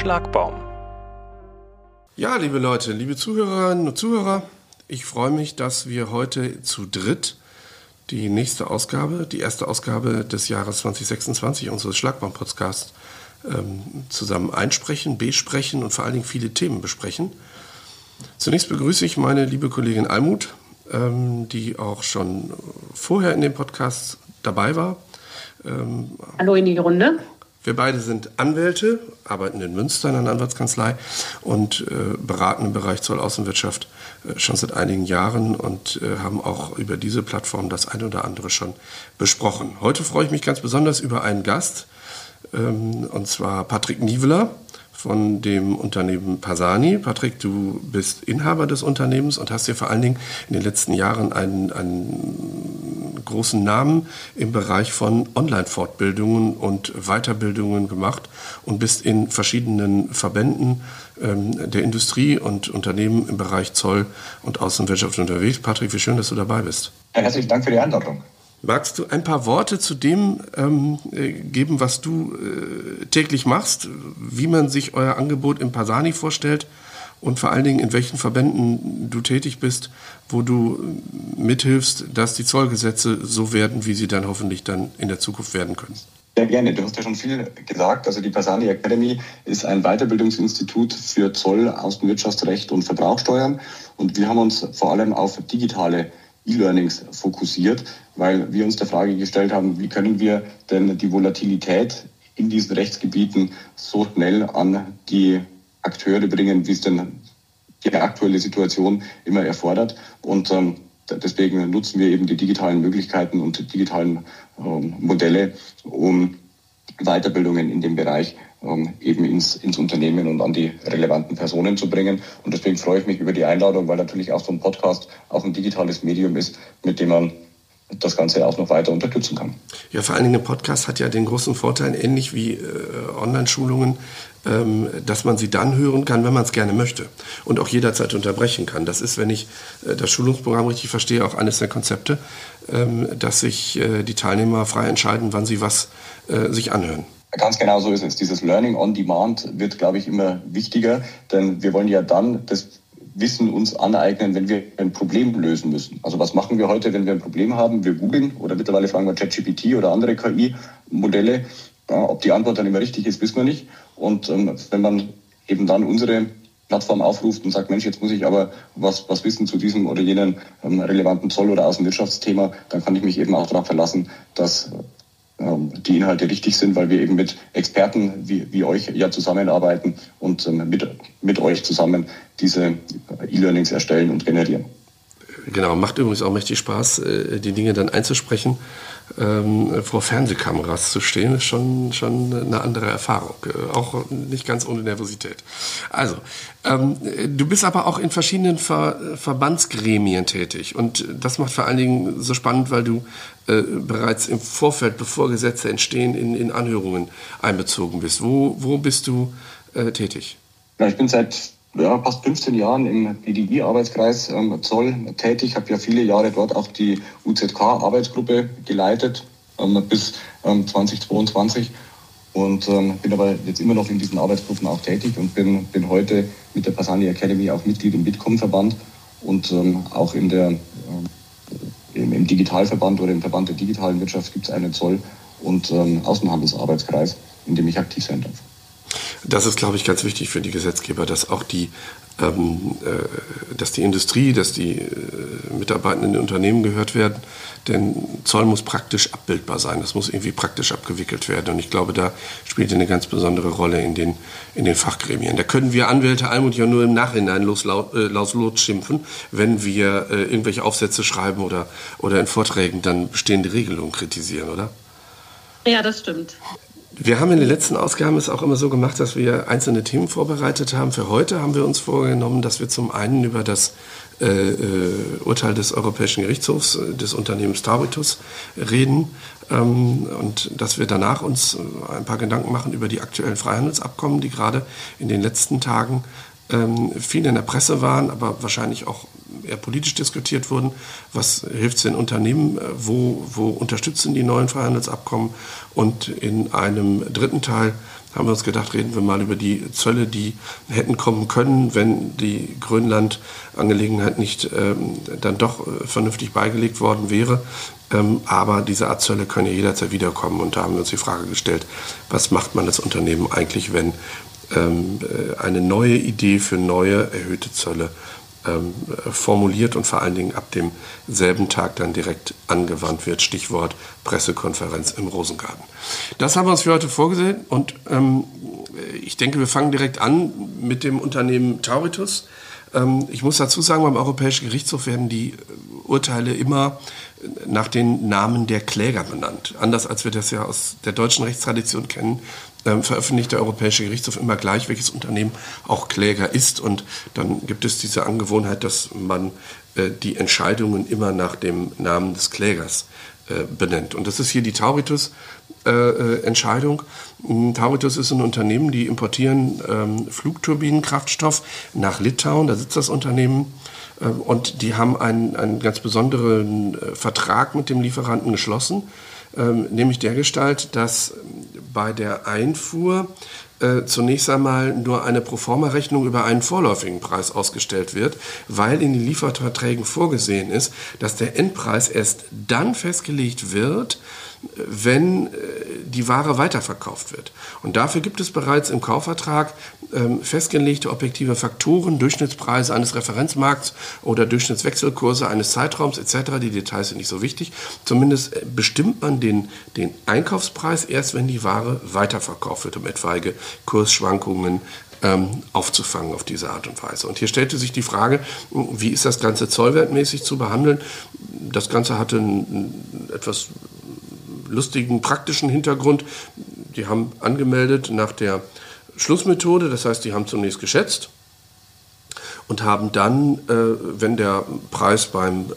Schlagbaum. Ja, liebe Leute, liebe Zuhörerinnen und Zuhörer, ich freue mich, dass wir heute zu dritt die erste Ausgabe des Jahres 2026 unseres Schlagbaum-Podcasts zusammen einsprechen, besprechen und vor allen Dingen viele Themen besprechen. Zunächst begrüße ich meine liebe Kollegin Almut, die auch schon vorher in dem Podcast dabei war. Hallo in die Runde. Wir beide sind Anwälte, arbeiten in Münster in einer Anwaltskanzlei und beraten im Bereich Zollaußenwirtschaft schon seit einigen Jahren und haben auch über diese Plattform das eine oder andere schon besprochen. Heute freue ich mich ganz besonders über einen Gast, und zwar Patrick Niveler von dem Unternehmen Pasani. Patrick, du bist Inhaber des Unternehmens und hast dir vor allen Dingen in den letzten Jahren einen großen Namen im Bereich von Online-Fortbildungen und Weiterbildungen gemacht und bist in verschiedenen Verbänden der Industrie und Unternehmen im Bereich Zoll und Außenwirtschaft unterwegs. Patrick, wie schön, dass du dabei bist. Herzlichen Dank für die Einladung. Magst du ein paar Worte zu dem geben, was du täglich machst, wie man sich euer Angebot im Pasani vorstellt und vor allen Dingen in welchen Verbänden du tätig bist, wo du mithilfst, dass die Zollgesetze so werden, wie sie dann hoffentlich dann in der Zukunft werden können? Sehr gerne. Du hast ja schon viel gesagt. Also die Pasani Academy ist ein Weiterbildungsinstitut für Zoll, Außenwirtschaftsrecht und Verbrauchsteuern. Und wir haben uns vor allem auf digitale E-Learnings fokussiert, weil wir uns der Frage gestellt haben, wie können wir denn die Volatilität in diesen Rechtsgebieten so schnell an die Akteure bringen, wie es denn die aktuelle Situation immer erfordert. Und deswegen nutzen wir eben die digitalen Möglichkeiten und die digitalen Modelle, um Weiterbildungen in dem Bereich eben ins Unternehmen und an die relevanten Personen zu bringen. Und deswegen freue ich mich über die Einladung, weil natürlich auch so ein Podcast auch ein digitales Medium ist, mit dem man das Ganze auch noch weiter unterstützen kann. Ja, vor allen Dingen ein Podcast hat ja den großen Vorteil, ähnlich wie Online-Schulungen, dass man sie dann hören kann, wenn man es gerne möchte und auch jederzeit unterbrechen kann. Das ist, wenn ich das Schulungsprogramm richtig verstehe, auch eines der Konzepte, dass sich die Teilnehmer frei entscheiden, wann sie was sich anhören. Ganz genau so ist es. Dieses Learning on Demand wird, glaube ich, immer wichtiger, denn wir wollen ja dann das Wissen uns aneignen, wenn wir ein Problem lösen müssen. Also was machen wir heute, wenn wir ein Problem haben? Wir googeln oder mittlerweile fragen wir ChatGPT oder andere KI-Modelle. Ob die Antwort dann immer richtig ist, wissen wir nicht. Und wenn man eben dann unsere Plattform aufruft und sagt, Mensch, jetzt muss ich aber was wissen zu diesem oder jenem relevanten Zoll- oder Außenwirtschaftsthema, dann kann ich mich eben auch darauf verlassen, dass die Inhalte richtig sind, weil wir eben mit Experten wie euch ja zusammenarbeiten und mit euch zusammen diese E-Learnings erstellen und generieren. Genau, macht übrigens auch mächtig Spaß, die Dinge dann einzusprechen. Vor Fernsehkameras zu stehen, ist schon eine andere Erfahrung. Auch nicht ganz ohne Nervosität. Also, du bist aber auch in verschiedenen Verbandsgremien tätig. Und das macht vor allen Dingen so spannend, weil du bereits im Vorfeld, bevor Gesetze entstehen, in Anhörungen einbezogen bist. Wo bist du tätig? Ja, ich bin seit fast 15 Jahren im BDI-Arbeitskreis Zoll tätig. Ich habe ja viele Jahre dort auch die UZK-Arbeitsgruppe geleitet bis 2022 und bin aber jetzt immer noch in diesen Arbeitsgruppen auch tätig und bin heute mit der Pasani Academy auch Mitglied im Bitkom-Verband und auch im Digitalverband oder im Verband der digitalen Wirtschaft gibt es einen Zoll- und Außenhandelsarbeitskreis, in dem ich aktiv sein darf. Das ist, glaube ich, ganz wichtig für die Gesetzgeber, dass auch dass die Industrie, dass die Mitarbeitenden in Unternehmen gehört werden. Denn Zoll muss praktisch abbildbar sein. Das muss irgendwie praktisch abgewickelt werden. Und ich glaube, da spielt eine ganz besondere Rolle in den Fachgremien. Da können wir Anwälte Almut ja nur im Nachhinein los schimpfen, wenn wir irgendwelche Aufsätze schreiben oder in Vorträgen dann bestehende Regelungen kritisieren, oder? Ja, das stimmt. Wir haben in den letzten Ausgaben es auch immer so gemacht, dass wir einzelne Themen vorbereitet haben. Für heute haben wir uns vorgenommen, dass wir zum einen über das Urteil des Europäischen Gerichtshofs des Unternehmens Tauritus reden und dass wir danach uns ein paar Gedanken machen über die aktuellen Freihandelsabkommen, die gerade in den letzten Tagen viel in der Presse waren, aber wahrscheinlich auch eher politisch diskutiert wurden. Was hilft es den Unternehmen? Wo unterstützen die neuen Freihandelsabkommen? Und in einem dritten Teil haben wir uns gedacht, reden wir mal über die Zölle, die hätten kommen können, wenn die Grönland-Angelegenheit nicht dann doch vernünftig beigelegt worden wäre. Aber diese Art Zölle können ja jederzeit wiederkommen. Und da haben wir uns die Frage gestellt, was macht man das Unternehmen eigentlich, wenn eine neue Idee für neue erhöhte Zölle formuliert und vor allen Dingen ab demselben Tag dann direkt angewandt wird. Stichwort Pressekonferenz im Rosengarten. Das haben wir uns für heute vorgesehen und ich denke, wir fangen direkt an mit dem Unternehmen Tauritus. Ich muss dazu sagen, beim Europäischen Gerichtshof werden die Urteile immer nach den Namen der Kläger benannt. Anders als wir das ja aus der deutschen Rechtstradition kennen, veröffentlicht der Europäische Gerichtshof immer gleich, welches Unternehmen auch Kläger ist. Und dann gibt es diese Angewohnheit, dass man die Entscheidungen immer nach dem Namen des Klägers benennt. Und das ist hier die Tauritus-Entscheidung. Tauritus ist ein Unternehmen, die importieren Flugturbinenkraftstoff nach Litauen. Da sitzt das Unternehmen. Und die haben einen ganz besonderen Vertrag mit dem Lieferanten geschlossen, nämlich dergestalt, dass bei der Einfuhr zunächst einmal nur eine Proforma-Rechnung über einen vorläufigen Preis ausgestellt wird, weil in den Lieferverträgen vorgesehen ist, dass der Endpreis erst dann festgelegt wird, wenn die Ware weiterverkauft wird. Und dafür gibt es bereits im Kaufvertrag festgelegte objektive Faktoren, Durchschnittspreise eines Referenzmarkts oder Durchschnittswechselkurse eines Zeitraums etc. Die Details sind nicht so wichtig. Zumindest bestimmt man den Einkaufspreis erst, wenn die Ware weiterverkauft wird, um etwaige Kursschwankungen aufzufangen auf diese Art und Weise. Und hier stellte sich die Frage, wie ist das Ganze zollwertmäßig zu behandeln? Das Ganze hatte einen etwas lustigen, praktischen Hintergrund. Die haben angemeldet nach der Schlussmethode, das heißt, die haben zunächst geschätzt und haben dann, wenn der Preis beim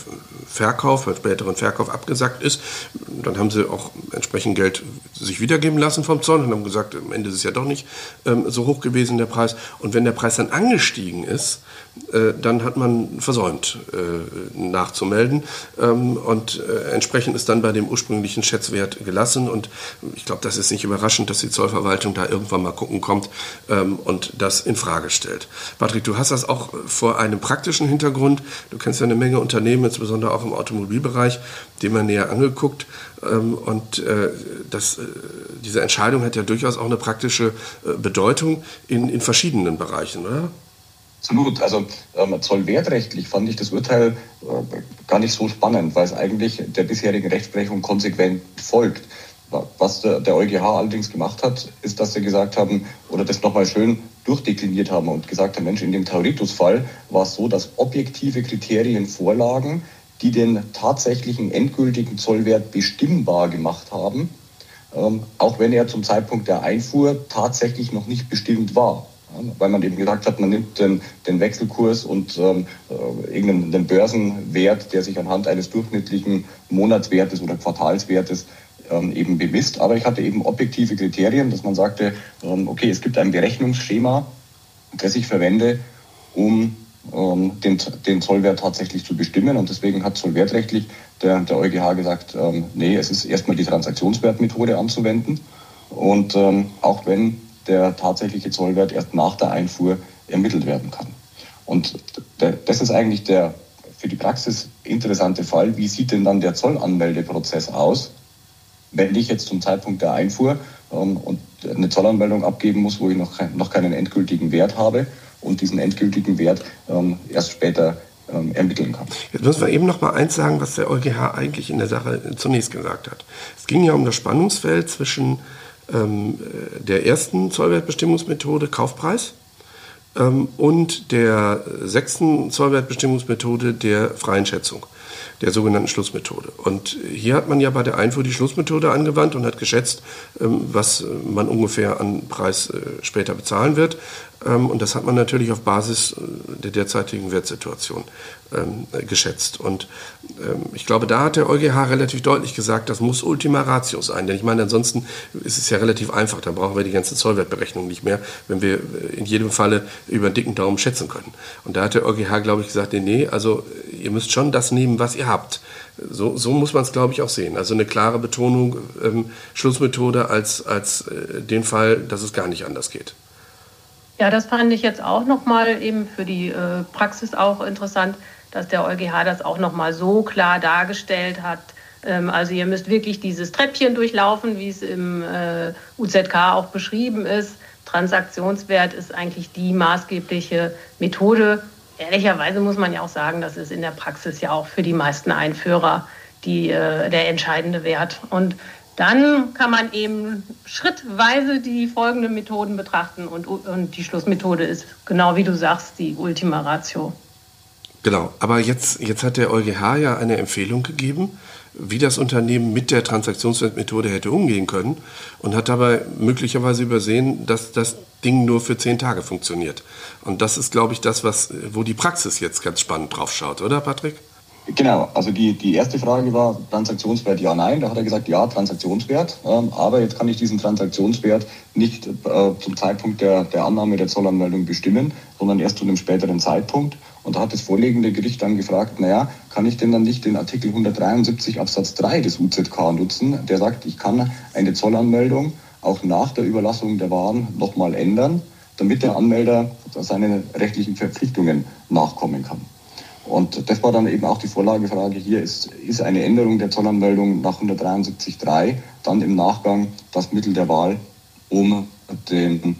späteren Verkauf abgesackt ist, dann haben sie auch entsprechend Geld sich wiedergeben lassen vom Zoll und haben gesagt, am Ende ist es ja doch nicht so hoch gewesen, der Preis. Und wenn der Preis dann angestiegen ist, dann hat man versäumt nachzumelden und entsprechend ist dann bei dem ursprünglichen Schätzwert gelassen und ich glaube, das ist nicht überraschend, dass die Zollverwaltung da irgendwann mal gucken kommt und das in Frage stellt. Patrick, du hast das auch vor einem praktischen Hintergrund, du kennst ja eine Menge Unternehmen, insbesondere auch im Automobilbereich, dem man näher angeguckt und diese Entscheidung hat ja durchaus auch eine praktische Bedeutung in verschiedenen Bereichen, oder? Absolut. Also zollwertrechtlich fand ich das Urteil gar nicht so spannend, weil es eigentlich der bisherigen Rechtsprechung konsequent folgt. Was der EuGH allerdings gemacht hat, ist, dass sie gesagt haben, oder das nochmal schön durchdekliniert haben und gesagt haben, Mensch, in dem Tauritus-Fall war es so, dass objektive Kriterien vorlagen, die den tatsächlichen endgültigen Zollwert bestimmbar gemacht haben, auch wenn er zum Zeitpunkt der Einfuhr tatsächlich noch nicht bestimmt war. Weil man eben gesagt hat, man nimmt den Wechselkurs und irgendeinen Börsenwert, der sich anhand eines durchschnittlichen Monatswertes oder Quartalswertes eben bemisst. Aber ich hatte eben objektive Kriterien, dass man sagte, okay, es gibt ein Berechnungsschema, das ich verwende, um den Zollwert tatsächlich zu bestimmen. Und deswegen hat zollwertrechtlich der EuGH gesagt, nee, es ist erstmal die Transaktionswertmethode anzuwenden. Und auch wenn der tatsächliche Zollwert erst nach der Einfuhr ermittelt werden kann. Und das ist eigentlich der für die Praxis interessante Fall. Wie sieht denn dann der Zollanmeldeprozess aus, wenn ich jetzt zum Zeitpunkt der Einfuhr und eine Zollanmeldung abgeben muss, wo ich noch keinen endgültigen Wert habe und diesen endgültigen Wert erst später ermitteln kann. Jetzt müssen wir eben noch mal eins sagen, was der EuGH eigentlich in der Sache zunächst gesagt hat. Es ging ja um das Spannungsfeld zwischen der ersten Zollwertbestimmungsmethode Kaufpreis und der sechsten Zollwertbestimmungsmethode der freien Schätzung, der sogenannten Schlussmethode. Und hier hat man ja bei der Einfuhr die Schlussmethode angewandt und hat geschätzt, was man ungefähr an Preis später bezahlen wird. Und das hat man natürlich auf Basis der derzeitigen Wertsituation geschätzt. Und ich glaube, da hat der EuGH relativ deutlich gesagt, das muss Ultima Ratio sein. Denn ich meine, ansonsten ist es ja relativ einfach. Dann brauchen wir die ganze Zollwertberechnung nicht mehr, wenn wir in jedem Falle über einen dicken Daumen schätzen können. Und da hat der EuGH, glaube ich, gesagt, nee, also ihr müsst schon das nehmen, was ihr habt. So muss man es, glaube ich, auch sehen. Also eine klare Betonung, Schlussmethode als den Fall, dass es gar nicht anders geht. Ja, das fand ich jetzt auch nochmal eben für die Praxis auch interessant, dass der EuGH das auch nochmal so klar dargestellt hat. Also ihr müsst wirklich dieses Treppchen durchlaufen, wie es im UZK auch beschrieben ist. Transaktionswert ist eigentlich die maßgebliche Methode. Ehrlicherweise muss man ja auch sagen, das ist in der Praxis ja auch für die meisten Einführer der entscheidende Wert. Und dann kann man eben schrittweise die folgenden Methoden betrachten und die Schlussmethode ist, genau wie du sagst, die Ultima Ratio. Genau, aber jetzt hat der EuGH ja eine Empfehlung gegeben, wie das Unternehmen mit der Transaktionswertmethode hätte umgehen können und hat dabei möglicherweise übersehen, dass das Ding nur für 10 Tage funktioniert. Und das ist, glaube ich, das, wo die Praxis jetzt ganz spannend drauf schaut, oder Patrick? Genau, also die erste Frage war Transaktionswert ja, nein. Da hat er gesagt, ja, Transaktionswert. Aber jetzt kann ich diesen Transaktionswert nicht zum Zeitpunkt der Annahme der Zollanmeldung bestimmen, sondern erst zu einem späteren Zeitpunkt. Und da hat das vorliegende Gericht dann gefragt, naja, kann ich denn dann nicht den Artikel 173 Absatz 3 des UZK nutzen, der sagt, ich kann eine Zollanmeldung auch nach der Überlassung der Waren nochmal ändern, damit der Anmelder seinen rechtlichen Verpflichtungen nachkommen kann. Und das war dann eben auch die Vorlagefrage hier, ist eine Änderung der Zollanmeldung nach 173.3 dann im Nachgang das Mittel der Wahl, um den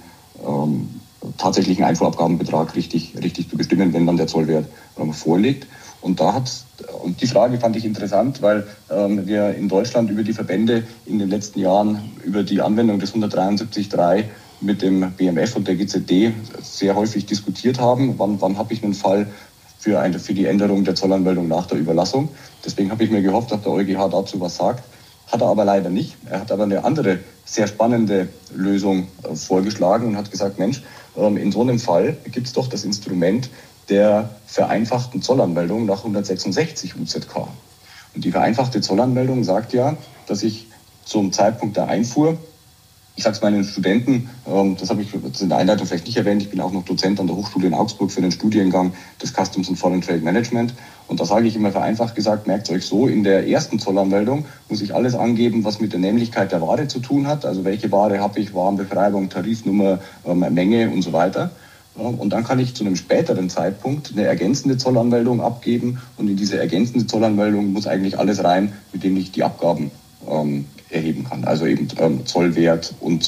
tatsächlichen Einfuhrabgabenbetrag richtig zu bestimmen, wenn dann der Zollwert vorliegt. Und die Frage fand ich interessant, weil wir in Deutschland über die Verbände in den letzten Jahren über die Anwendung des 173.3 mit dem BMF und der GZD sehr häufig diskutiert haben. Wann habe ich einen Fall für die Änderung der Zollanmeldung nach der Überlassung? Deswegen habe ich mir gehofft, dass der EuGH dazu was sagt. Hat er aber leider nicht. Er hat aber eine andere, sehr spannende Lösung vorgeschlagen und hat gesagt, Mensch, in so einem Fall gibt es doch das Instrument der vereinfachten Zollanmeldung nach 166 UZK. Und die vereinfachte Zollanmeldung sagt ja, dass ich zum Zeitpunkt der Einfuhr, ich sage es meinen Studenten, das habe ich in der Einleitung vielleicht nicht erwähnt, ich bin auch noch Dozent an der Hochschule in Augsburg für den Studiengang des Customs and Foreign Trade Management. Und da sage ich immer vereinfacht gesagt, merkt euch so, in der ersten Zollanmeldung muss ich alles angeben, was mit der Nämlichkeit der Ware zu tun hat. Also welche Ware habe ich, Warenbeschreibung, Tarifnummer, Menge und so weiter. Und dann kann ich zu einem späteren Zeitpunkt eine ergänzende Zollanmeldung abgeben. Und in diese ergänzende Zollanmeldung muss eigentlich alles rein, mit dem ich die Abgaben erheben kann. Also eben Zollwert und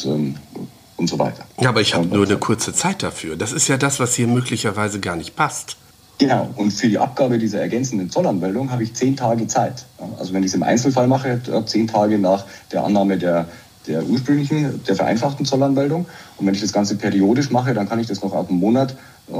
so weiter. Ja, aber ich habe nur eine kurze Zeit dafür. Das ist ja das, was hier möglicherweise gar nicht passt. Genau, und für die Abgabe dieser ergänzenden Zollanmeldung habe ich 10 Tage Zeit. Also wenn ich es im Einzelfall mache, 10 Tage nach der Annahme der ursprünglichen, der vereinfachten Zollanmeldung. Und wenn ich das Ganze periodisch mache, dann kann ich das noch auf einen Monat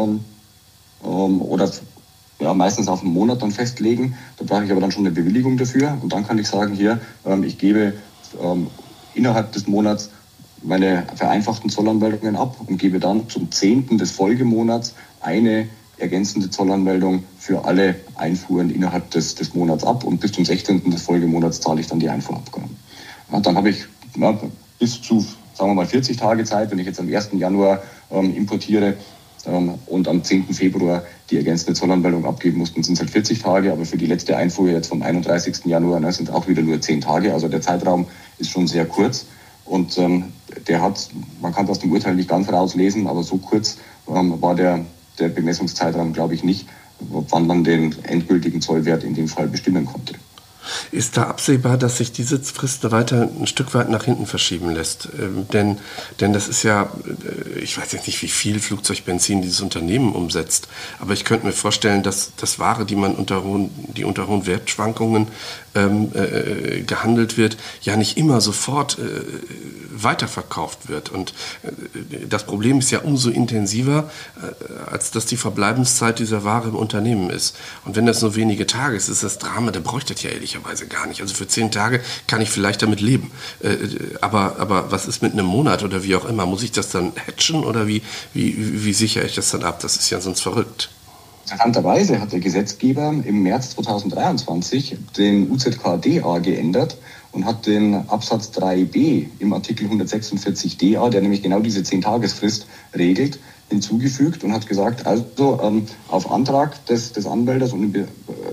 oder meistens auf einen Monat dann festlegen. Da brauche ich aber dann schon eine Bewilligung dafür. Und dann kann ich sagen, hier, ich gebe innerhalb des Monats meine vereinfachten Zollanmeldungen ab und gebe dann zum 10. des Folgemonats eine ergänzende Zollanmeldung für alle Einfuhren innerhalb des Monats ab und bis zum 16. des Folgemonats zahle ich dann die Einfuhrabgaben. Ja, dann habe ich bis zu, sagen wir mal, 40 Tage Zeit, wenn ich jetzt am 1. Januar importiere und am 10. Februar die ergänzende Zollanmeldung abgeben muss, dann sind es halt 40 Tage, aber für die letzte Einfuhr jetzt vom 31. Januar sind auch wieder nur 10 Tage, also der Zeitraum ist schon sehr kurz und man kann das aus dem Urteil nicht ganz rauslesen, aber so kurz war der Bemessungszeitraum, glaube ich, nicht, wann man den endgültigen Zollwert in dem Fall bestimmen konnte. Ist da absehbar, dass sich diese Frist weiter ein Stück weit nach hinten verschieben lässt? Denn das ist ja, ich weiß jetzt nicht, wie viel Flugzeugbenzin dieses Unternehmen umsetzt, aber ich könnte mir vorstellen, dass das Ware, die unter hohen Wertschwankungen gehandelt wird, ja nicht immer sofort weiterverkauft wird. Und das Problem ist ja umso intensiver, als dass die Verbleibenszeit dieser Ware im Unternehmen ist. Und wenn das nur wenige Tage ist, ist das Drama, der bräuchte das ja ehrlicherweise gar nicht. Also für 10 Tage kann ich vielleicht damit leben. Aber was ist mit einem Monat oder wie auch immer? Muss ich das dann hatchen oder wie sichere ich das dann ab? Das ist ja sonst verrückt. Interessanterweise hat der Gesetzgeber im März 2023 den UZK-DA geändert und hat den Absatz 3b im Artikel 146 DA, der nämlich genau diese 10-Tagesfrist regelt, hinzugefügt und hat gesagt, also auf Antrag des Anmelders und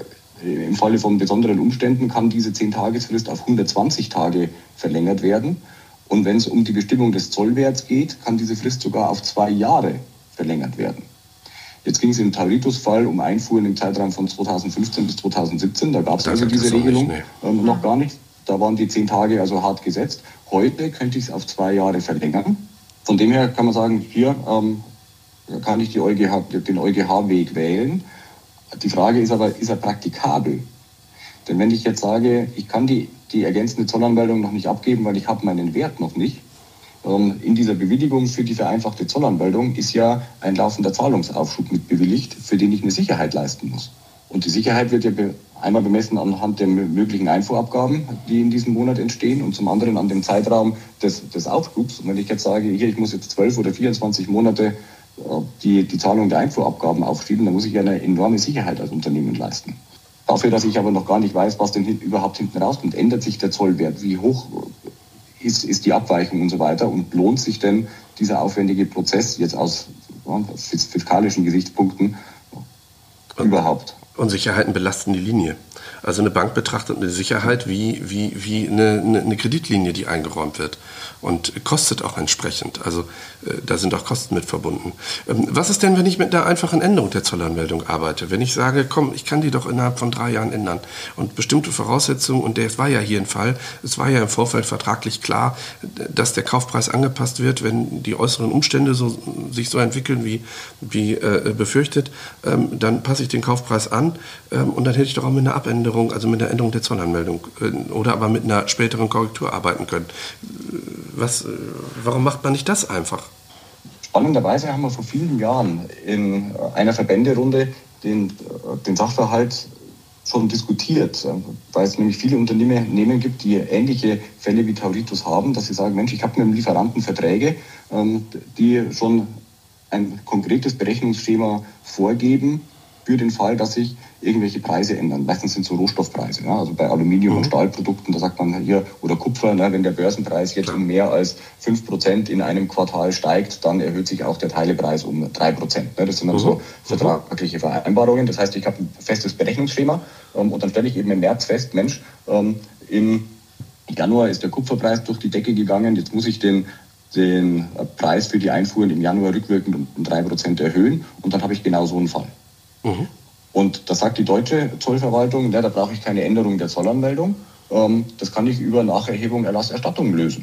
im Falle von besonderen Umständen kann diese 10-Tagesfrist auf 120 Tage verlängert werden. Und wenn es um die Bestimmung des Zollwerts geht, kann diese Frist sogar auf 2 Jahre verlängert werden. Jetzt ging es im Tauritus-Fall um Einfuhren im Zeitraum von 2015 bis 2017. Da gab es also diese Regelung noch gar nicht. Da waren die 10 Tage also hart gesetzt. Heute könnte ich es auf 2 Jahre verlängern. Von dem her kann man sagen, hier kann ich den EuGH-Weg wählen. Die Frage ist aber, ist er praktikabel? Denn wenn ich jetzt sage, ich kann die ergänzende Zollanmeldung noch nicht abgeben, weil ich habe meinen Wert noch nicht, in dieser Bewilligung für die vereinfachte Zollanmeldung ist ja ein laufender Zahlungsaufschub mit bewilligt, für den ich eine Sicherheit leisten muss. Und die Sicherheit wird ja einmal bemessen anhand der möglichen Einfuhrabgaben, die in diesem Monat entstehen, und zum anderen an dem Zeitraum des Aufschubs. Und wenn ich jetzt sage, hier, ich muss jetzt 12 oder 24 Monate die Zahlung der Einfuhrabgaben aufschieben, dann muss ich ja eine enorme Sicherheit als Unternehmen leisten. Dafür, dass ich aber noch gar nicht weiß, was denn überhaupt hinten rauskommt, ändert sich der Zollwert, wie hoch ist die Abweichung und so weiter, und lohnt sich denn dieser aufwendige Prozess jetzt aus fiskalischen Gesichtspunkten überhaupt? Unsicherheiten belasten die Linie. Also eine Bank betrachtet eine Sicherheit wie eine Kreditlinie, die eingeräumt wird, und kostet auch entsprechend. Also da sind auch Kosten mit verbunden. Was ist denn, wenn ich mit einer einfachen Änderung der Zollanmeldung arbeite? Wenn ich sage, komm, ich kann die doch innerhalb von 3 Jahren ändern und bestimmte Voraussetzungen, und das war ja hier ein Fall, es war ja im Vorfeld vertraglich klar, dass der Kaufpreis angepasst wird, wenn die äußeren Umstände sich so entwickeln wie befürchtet, dann passe ich den Kaufpreis an, und dann hätte ich doch auch mit einer Abänderung, also mit einer Änderung der Zollanmeldung oder aber mit einer späteren Korrektur arbeiten können. Warum macht man nicht das einfach? Spannenderweise haben wir vor vielen Jahren in einer Verbänderunde den Sachverhalt schon diskutiert, weil es nämlich viele Unternehmen gibt, die ähnliche Fälle wie Tauritus haben, dass sie sagen, Mensch, ich habe mit dem Lieferanten Verträge, die schon ein konkretes Berechnungsschema vorgeben für den Fall, dass sich irgendwelche Preise ändern. Meistens sind es so Rohstoffpreise. Ja? Also bei Aluminium- und Stahlprodukten, da sagt man hier, oder Kupfer, ne, wenn der Börsenpreis jetzt um mehr als 5% in einem Quartal steigt, dann erhöht sich auch der Teilepreis um 3%. Ne? Das sind dann so vertragliche Vereinbarungen. Das heißt, ich habe ein festes Berechnungsschema, und dann stelle ich eben im März fest, Mensch, im Januar ist der Kupferpreis durch die Decke gegangen, jetzt muss ich den Preis für die Einfuhren im Januar rückwirkend um 3% erhöhen, und dann habe ich genau so einen Fall. Und da sagt die deutsche Zollverwaltung, da brauche ich keine Änderung der Zollanmeldung. Das kann ich über Nacherhebung, Erlasserstattung lösen.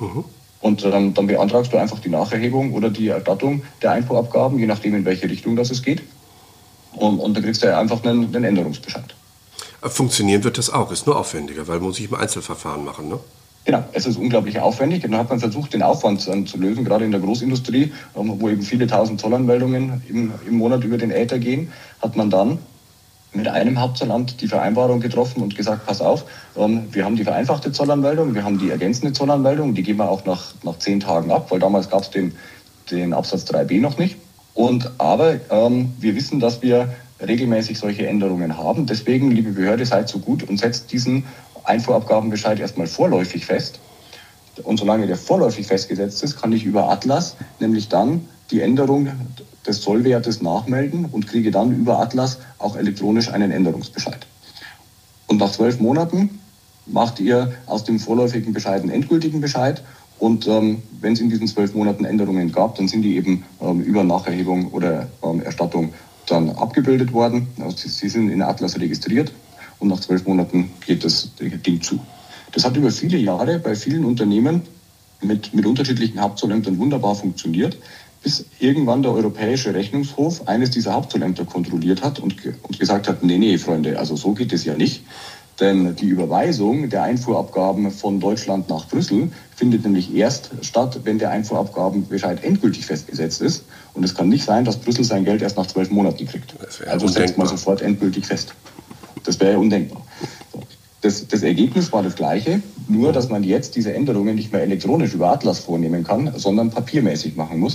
Und dann beantragst du einfach die Nacherhebung oder die Erstattung der Einfuhrabgaben, je nachdem, in welche Richtung das es geht. Und dann kriegst du ja einfach einen Änderungsbescheid. Funktionieren wird das auch, ist nur aufwendiger, weil muss ich im Einzelverfahren machen, ne? Genau, es ist unglaublich aufwendig. Und dann hat man versucht, den Aufwand zu lösen, gerade in der Großindustrie, wo eben viele tausend Zollanmeldungen im Monat über den Äther gehen, hat man dann mit einem Hauptzollamt die Vereinbarung getroffen und gesagt, pass auf, wir haben die vereinfachte Zollanmeldung, wir haben die ergänzende Zollanmeldung, die geben wir auch nach 10 Tagen ab, weil damals gab es den Absatz 3b noch nicht. Aber wir wissen, dass wir regelmäßig solche Änderungen haben. Deswegen, liebe Behörde, seid so gut und setzt diesen Einfuhrabgabenbescheid erstmal vorläufig fest. Und solange der vorläufig festgesetzt ist, kann ich über Atlas nämlich dann die Änderung des Zollwertes nachmelden und kriege dann über Atlas auch elektronisch einen Änderungsbescheid. Und nach 12 Monaten macht ihr aus dem vorläufigen Bescheid einen endgültigen Bescheid. Und wenn es in diesen 12 Monaten Änderungen gab, dann sind die eben über Nacherhebung oder Erstattung dann abgebildet worden. Also sie sind in Atlas registriert. Und nach 12 Monaten geht das Ding zu. Das hat über viele Jahre bei vielen Unternehmen mit unterschiedlichen Hauptzollämtern wunderbar funktioniert, bis irgendwann der Europäische Rechnungshof eines dieser Hauptzollämter kontrolliert hat und gesagt hat, nee, Freunde, also so geht es ja nicht. Denn die Überweisung der Einfuhrabgaben von Deutschland nach Brüssel findet nämlich erst statt, wenn der Einfuhrabgabenbescheid endgültig festgesetzt ist. Und es kann nicht sein, dass Brüssel sein Geld erst nach 12 Monaten kriegt. Also setzt man sofort endgültig fest. Das wäre ja undenkbar. Das Ergebnis war das gleiche, nur dass man jetzt diese Änderungen nicht mehr elektronisch über Atlas vornehmen kann, sondern papiermäßig machen muss. Und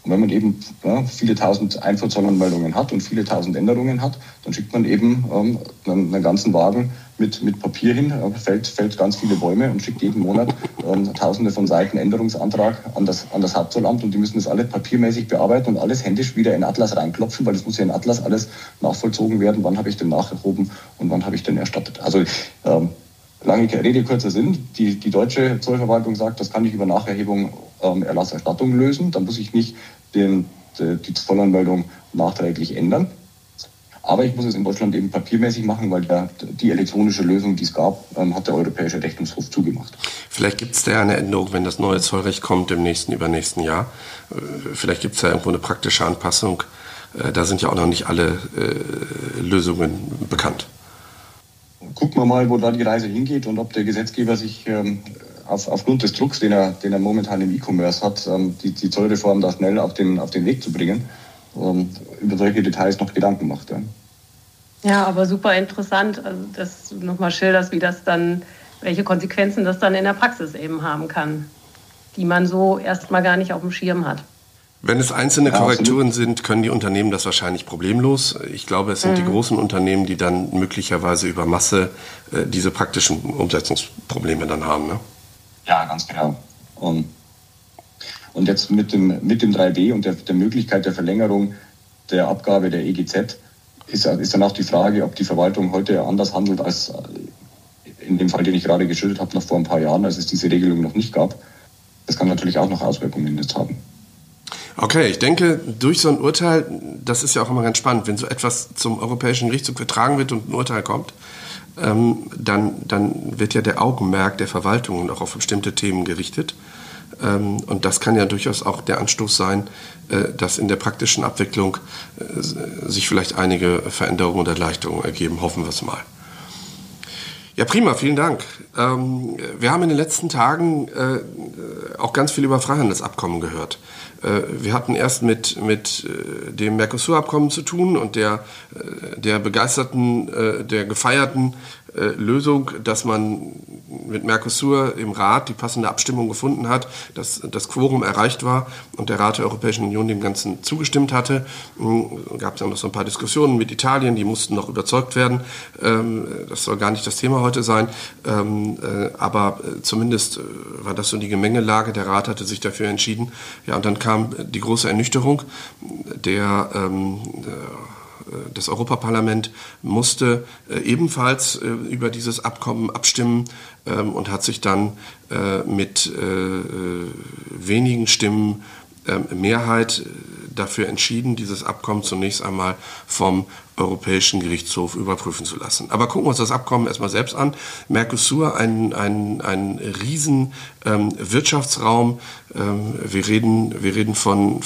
Und wenn man eben viele tausend Einfuhrzollanmeldungen hat und viele tausend Änderungen hat, dann schickt man eben einen ganzen Wagen mit Papier hin, fällt ganz viele Bäume und schickt jeden Monat tausende von Seiten Änderungsantrag an das Hauptzollamt, und die müssen das alles papiermäßig bearbeiten und alles händisch wieder in Atlas reinklopfen, weil das muss ja in Atlas alles nachvollzogen werden, wann habe ich denn nacherhoben und wann habe ich denn erstattet. Also lange Rede, kurzer Sinn, die deutsche Zollverwaltung sagt, das kann ich über Nacherhebung, Erlasserstattung lösen, dann muss ich nicht die Zollanmeldung nachträglich ändern. Aber ich muss es in Deutschland eben papiermäßig machen, weil die elektronische Lösung, die es gab, hat der Europäische Rechnungshof zugemacht. Vielleicht gibt es da ja eine Änderung, wenn das neue Zollrecht kommt im übernächsten Jahr. Vielleicht gibt es da irgendwo eine praktische Anpassung. Da sind ja auch noch nicht alle Lösungen bekannt. Gucken wir mal, wo da die Reise hingeht und ob der Gesetzgeber sich aufgrund des Drucks, den er momentan im E-Commerce hat, die Zollreform da schnell auf den Weg zu bringen, über solche Details noch Gedanken macht. Ja, aber super interessant, also dass du nochmal schilderst, welche Konsequenzen das dann in der Praxis eben haben kann, die man so erstmal gar nicht auf dem Schirm hat. Wenn es einzelne Korrekturen sind, können die Unternehmen das wahrscheinlich problemlos. Ich glaube, es sind die großen Unternehmen, die dann möglicherweise über Masse diese praktischen Umsetzungsprobleme dann haben. Ne? Ja, ganz genau. Und jetzt mit dem 3b und der Möglichkeit der Verlängerung der Abgabe der EGZ ist dann auch die Frage, ob die Verwaltung heute anders handelt als in dem Fall, den ich gerade geschildert habe, noch vor ein paar Jahren, als es diese Regelung noch nicht gab. Das kann natürlich auch noch Auswirkungen jetzt haben. Okay, ich denke, durch so ein Urteil, das ist ja auch immer ganz spannend, wenn so etwas zum Europäischen Gerichtshof getragen wird und ein Urteil kommt, dann wird ja der Augenmerk der Verwaltungen auch auf bestimmte Themen gerichtet. Und das kann ja durchaus auch der Anstoß sein, dass in der praktischen Abwicklung sich vielleicht einige Veränderungen und Erleichterungen ergeben. Hoffen wir es mal. Ja, prima, vielen Dank. Wir haben in den letzten Tagen auch ganz viel über Freihandelsabkommen gehört. Wir hatten erst mit dem Mercosur-Abkommen zu tun und der begeisterten, der gefeierten Lösung, dass man mit Mercosur im Rat die passende Abstimmung gefunden hat, dass das Quorum erreicht war und der Rat der Europäischen Union dem Ganzen zugestimmt hatte. Gab es ja noch so ein paar Diskussionen mit Italien, die mussten noch überzeugt werden. Das soll gar nicht das Thema heute sein, aber zumindest war das so die Gemengelage. Der Rat hatte sich dafür entschieden. Ja, und dann kam die große Ernüchterung. Das Europaparlament musste ebenfalls über dieses Abkommen abstimmen und hat sich dann mit wenigen Stimmen Mehrheit dafür entschieden, dieses Abkommen zunächst einmal vom Europäischen Gerichtshof überprüfen zu lassen. Aber gucken wir uns das Abkommen erstmal selbst an. Mercosur, ein riesen Wirtschaftsraum. Wir reden von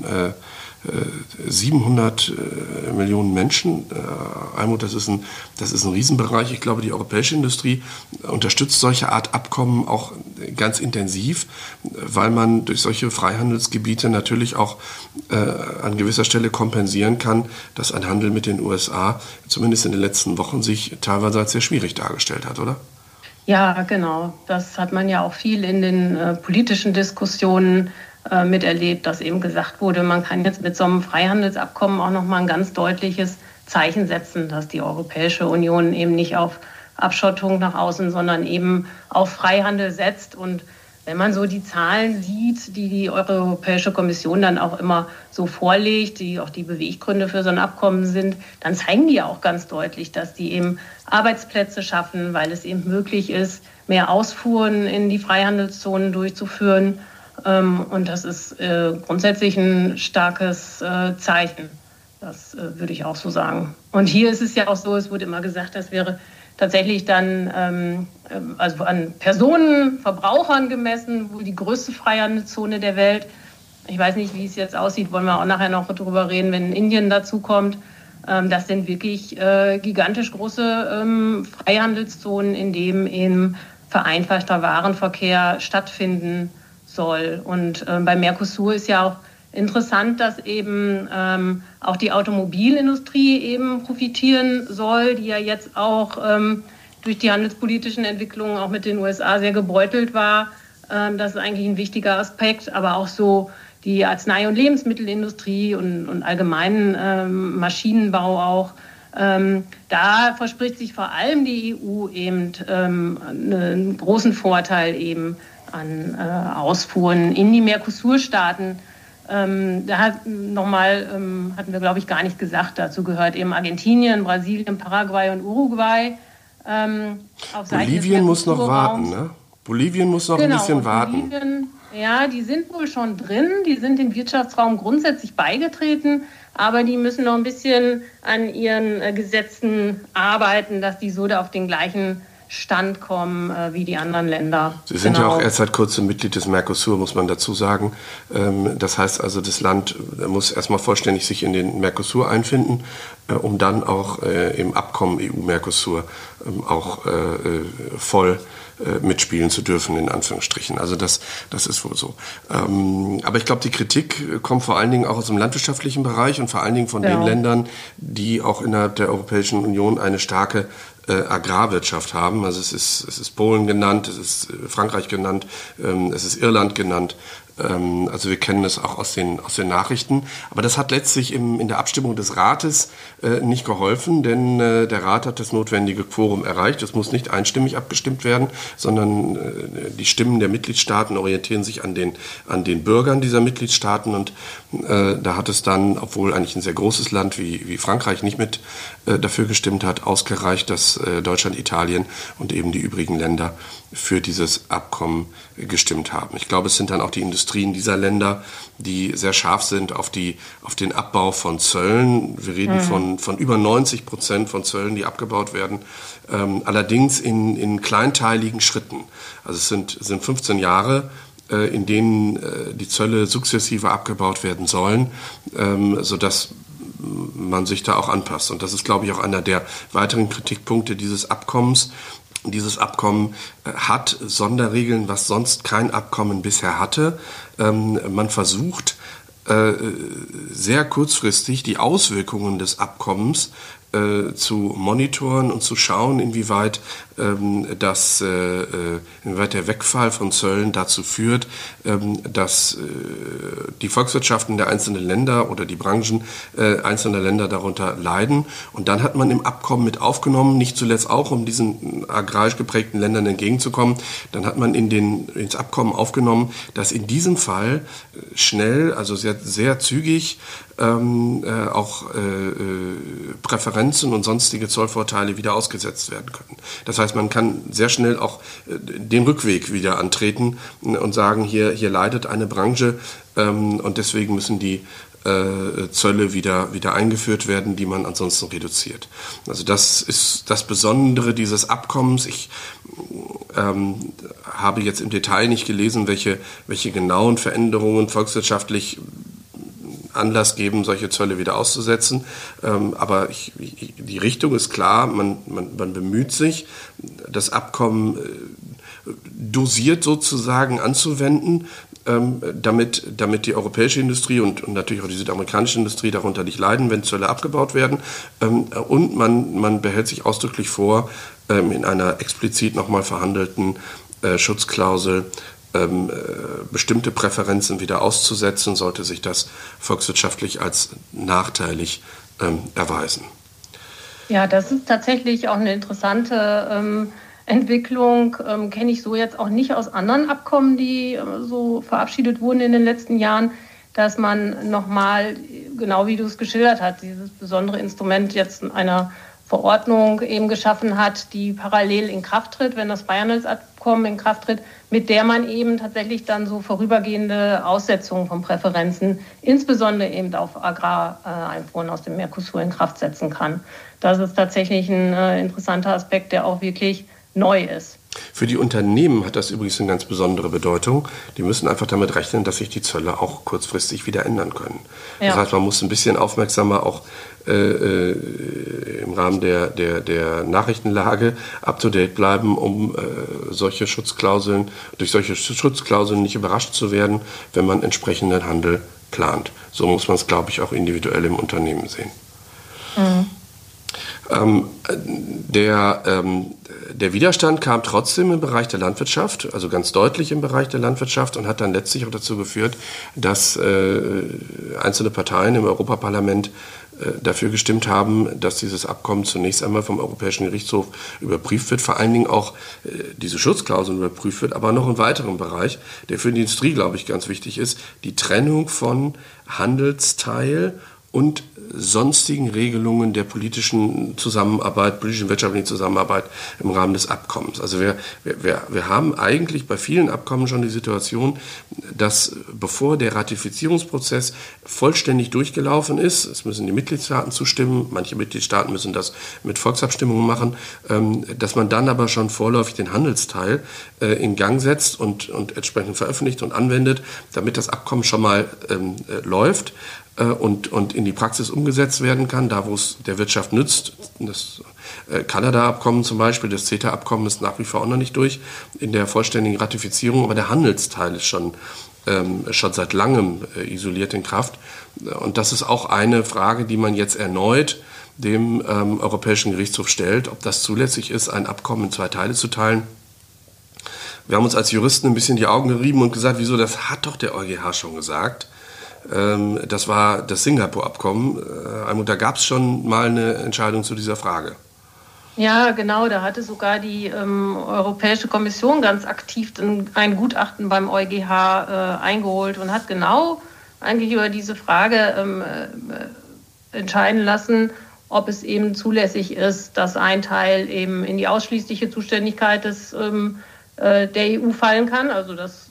700 Millionen Menschen. Almut, das ist ein Riesenbereich. Ich glaube, die europäische Industrie unterstützt solche Art Abkommen auch ganz intensiv, weil man durch solche Freihandelsgebiete natürlich auch an gewisser Stelle kompensieren kann, dass ein Handel mit den USA zumindest in den letzten Wochen sich teilweise als sehr schwierig dargestellt hat, oder? Ja, genau. Das hat man ja auch viel in den politischen Diskussionen miterlebt, dass eben gesagt wurde, man kann jetzt mit so einem Freihandelsabkommen auch nochmal ein ganz deutliches Zeichen setzen, dass die Europäische Union eben nicht auf Abschottung nach außen, sondern eben auf Freihandel setzt. Und wenn man so die Zahlen sieht, die Europäische Kommission dann auch immer so vorlegt, die auch die Beweggründe für so ein Abkommen sind, dann zeigen die auch ganz deutlich, dass die eben Arbeitsplätze schaffen, weil es eben möglich ist, mehr Ausfuhren in die Freihandelszonen durchzuführen. Und das ist grundsätzlich ein starkes Zeichen. Das würde ich auch so sagen. Und hier ist es ja auch so, es wurde immer gesagt, das wäre tatsächlich dann also an Personen, Verbrauchern gemessen, wohl die größte Freihandelszone der Welt. Ich weiß nicht, wie es jetzt aussieht, wollen wir auch nachher noch drüber reden, wenn Indien dazu kommt. Das sind wirklich gigantisch große Freihandelszonen, in denen eben vereinfachter Warenverkehr stattfinden soll. Und bei Mercosur ist ja auch interessant, dass eben auch die Automobilindustrie eben profitieren soll, die ja jetzt auch durch die handelspolitischen Entwicklungen auch mit den USA sehr gebeutelt war. Das ist eigentlich ein wichtiger Aspekt, aber auch so die Arznei- und Lebensmittelindustrie und allgemeinen Maschinenbau auch. Da verspricht sich vor allem die EU eben einen großen Vorteil eben an Ausfuhren in die Mercosur-Staaten. Hatten wir, glaube ich, gar nicht gesagt, dazu gehört eben Argentinien, Brasilien, Paraguay und Uruguay. Bolivien muss noch warten, ne? Bolivien muss noch ein bisschen warten. Bolivien, ja, die sind wohl schon drin, die sind dem Wirtschaftsraum grundsätzlich beigetreten, aber die müssen noch ein bisschen an ihren Gesetzen arbeiten, dass die so da auf den gleichen Stand kommen wie die anderen Länder. Sie sind ja auch erst seit kurzem Mitglied des Mercosur, muss man dazu sagen. Das heißt also, das Land muss erstmal vollständig sich in den Mercosur einfinden, um dann auch im Abkommen EU-Mercosur auch voll mitspielen zu dürfen, in Anführungsstrichen. Also das ist wohl so. Aber ich glaube, die Kritik kommt vor allen Dingen auch aus dem landwirtschaftlichen Bereich und vor allen Dingen von den Ländern, die auch innerhalb der Europäischen Union eine starke Agrarwirtschaft haben. Also es ist Polen genannt, es ist Frankreich genannt, es ist Irland genannt. Also wir kennen es auch aus den Nachrichten. Aber das hat letztlich in der Abstimmung des Rates nicht geholfen, denn der Rat hat das notwendige Quorum erreicht. Es muss nicht einstimmig abgestimmt werden, sondern die Stimmen der Mitgliedstaaten orientieren sich an den Bürgern dieser Mitgliedstaaten. Und da hat es dann, obwohl eigentlich ein sehr großes Land wie Frankreich nicht mit dafür gestimmt hat, ausgereicht, dass Deutschland, Italien und eben die übrigen Länder für dieses Abkommen gestimmt haben. Ich glaube, es sind dann auch die Industrien dieser Länder, die sehr scharf sind auf den Abbau von Zöllen. Wir reden von über 90% von Zöllen, die abgebaut werden. Allerdings in kleinteiligen Schritten. Also es sind 15 Jahre, in denen die Zölle sukzessive abgebaut werden sollen, sodass man sich da auch anpasst. Und das ist, glaube ich, auch einer der weiteren Kritikpunkte dieses Abkommens. Dieses Abkommen hat Sonderregeln, was sonst kein Abkommen bisher hatte. Man versucht sehr kurzfristig die Auswirkungen des Abkommens zu monitoren und zu schauen, inwieweit der Wegfall von Zöllen dazu führt, dass die Volkswirtschaften der einzelnen Länder oder die Branchen einzelner Länder darunter leiden. Und dann hat man im Abkommen mit aufgenommen, nicht zuletzt auch, um diesen agrarisch geprägten Ländern entgegenzukommen, dann hat man ins Abkommen aufgenommen, dass in diesem Fall schnell, also sehr, sehr zügig, auch Präferenzen und sonstige Zollvorteile wieder ausgesetzt werden können. Das heißt, man kann sehr schnell auch den Rückweg wieder antreten und sagen, hier leidet eine Branche und deswegen müssen die Zölle wieder eingeführt werden, die man ansonsten reduziert. Also das ist das Besondere dieses Abkommens. Ich habe jetzt im Detail nicht gelesen, welche genauen Veränderungen volkswirtschaftlich Anlass geben, solche Zölle wieder auszusetzen. Aber die Richtung ist klar, man bemüht sich, das Abkommen dosiert sozusagen anzuwenden, damit die europäische Industrie und natürlich auch die südamerikanische Industrie darunter nicht leiden, wenn Zölle abgebaut werden. Und man behält sich ausdrücklich vor, in einer explizit nochmal verhandelten Schutzklausel bestimmte Präferenzen wieder auszusetzen, sollte sich das volkswirtschaftlich als nachteilig erweisen. Ja, das ist tatsächlich auch eine interessante Entwicklung. Kenne ich so jetzt auch nicht aus anderen Abkommen, die so verabschiedet wurden in den letzten Jahren, dass man nochmal, genau wie du es geschildert hast, dieses besondere Instrument jetzt in einer Verordnung eben geschaffen hat, die parallel in Kraft tritt, wenn das Freihandelsabkommen in Kraft tritt, mit der man eben tatsächlich dann so vorübergehende Aussetzungen von Präferenzen, insbesondere eben auf Agrareinfuhren aus dem Mercosur in Kraft setzen kann. Das ist tatsächlich ein interessanter Aspekt, der auch wirklich neu ist. Für die Unternehmen hat das übrigens eine ganz besondere Bedeutung. Die müssen einfach damit rechnen, dass sich die Zölle auch kurzfristig wieder ändern können. Ja. Das heißt, man muss ein bisschen aufmerksamer auch im Rahmen der Nachrichtenlage up-to-date bleiben, um durch solche Schutzklauseln nicht überrascht zu werden, wenn man entsprechenden Handel plant. So muss man es, glaube ich, auch individuell im Unternehmen sehen. Mhm. Der Widerstand kam trotzdem im Bereich der Landwirtschaft, also ganz deutlich im Bereich der Landwirtschaft, und hat dann letztlich auch dazu geführt, dass einzelne Parteien im Europaparlament dafür gestimmt haben, dass dieses Abkommen zunächst einmal vom Europäischen Gerichtshof überprüft wird, vor allen Dingen auch diese Schutzklausel überprüft wird, aber noch einen weiteren Bereich, der für die Industrie, glaube ich, ganz wichtig ist, die Trennung von Handelsteil und sonstigen Regelungen der politischen Zusammenarbeit, politischen wirtschaftlichen Zusammenarbeit im Rahmen des Abkommens. Also wir haben eigentlich bei vielen Abkommen schon die Situation, dass bevor der Ratifizierungsprozess vollständig durchgelaufen ist, es müssen die Mitgliedstaaten zustimmen, manche Mitgliedstaaten müssen das mit Volksabstimmungen machen, dass man dann aber schon vorläufig den Handelsteil in Gang setzt und entsprechend veröffentlicht und anwendet, damit das Abkommen schon mal läuft und in die Praxis umgesetzt werden kann, da wo es der Wirtschaft nützt. Das Kanada-Abkommen zum Beispiel, das CETA-Abkommen ist nach wie vor auch noch nicht durch in der vollständigen Ratifizierung, aber der Handelsteil ist schon seit langem isoliert in Kraft. Und das ist auch eine Frage, die man jetzt erneut dem Europäischen Gerichtshof stellt, ob das zulässig ist, ein Abkommen in 2 Teile zu teilen. Wir haben uns als Juristen ein bisschen die Augen gerieben und gesagt, wieso, das hat doch der EuGH schon gesagt. Das war das Singapur-Abkommen. Und da gab es schon mal eine Entscheidung zu dieser Frage. Ja, genau. Da hatte sogar die Europäische Kommission ganz aktiv ein Gutachten beim EuGH eingeholt und hat genau eigentlich über diese Frage entscheiden lassen, ob es eben zulässig ist, dass ein Teil eben in die ausschließliche Zuständigkeit der EU fallen kann, also dass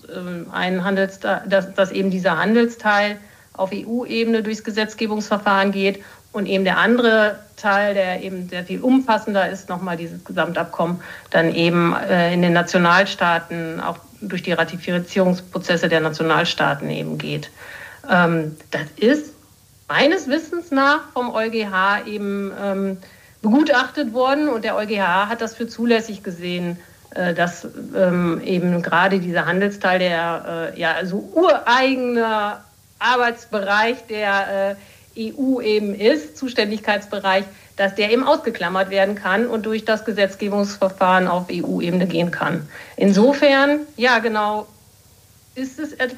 eben dieser Handelsteil auf EU-Ebene durchs Gesetzgebungsverfahren geht und eben der andere Teil, der eben sehr viel umfassender ist, nochmal dieses Gesamtabkommen, dann eben in den Nationalstaaten auch durch die Ratifizierungsprozesse der Nationalstaaten eben geht. Das ist meines Wissens nach vom EuGH eben begutachtet worden und der EuGH hat das für zulässig gesehen, dass eben gerade dieser Handelsteil, der so ureigener Arbeitsbereich der EU eben ist, Zuständigkeitsbereich, dass der eben ausgeklammert werden kann und durch das Gesetzgebungsverfahren auf EU-Ebene gehen kann. Insofern, ja genau, ist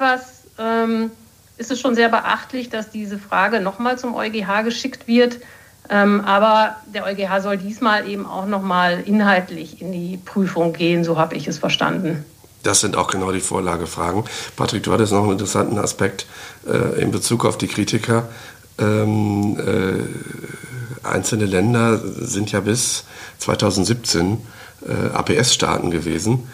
es schon sehr beachtlich, dass diese Frage nochmal zum EuGH geschickt wird. Aber der EuGH soll diesmal eben auch nochmal inhaltlich in die Prüfung gehen, so habe ich es verstanden. Das sind auch genau die Vorlagefragen. Patrick, du hattest noch einen interessanten Aspekt in Bezug auf die Kritiker. Einzelne Länder sind ja bis 2017 APS-Staaten gewesen.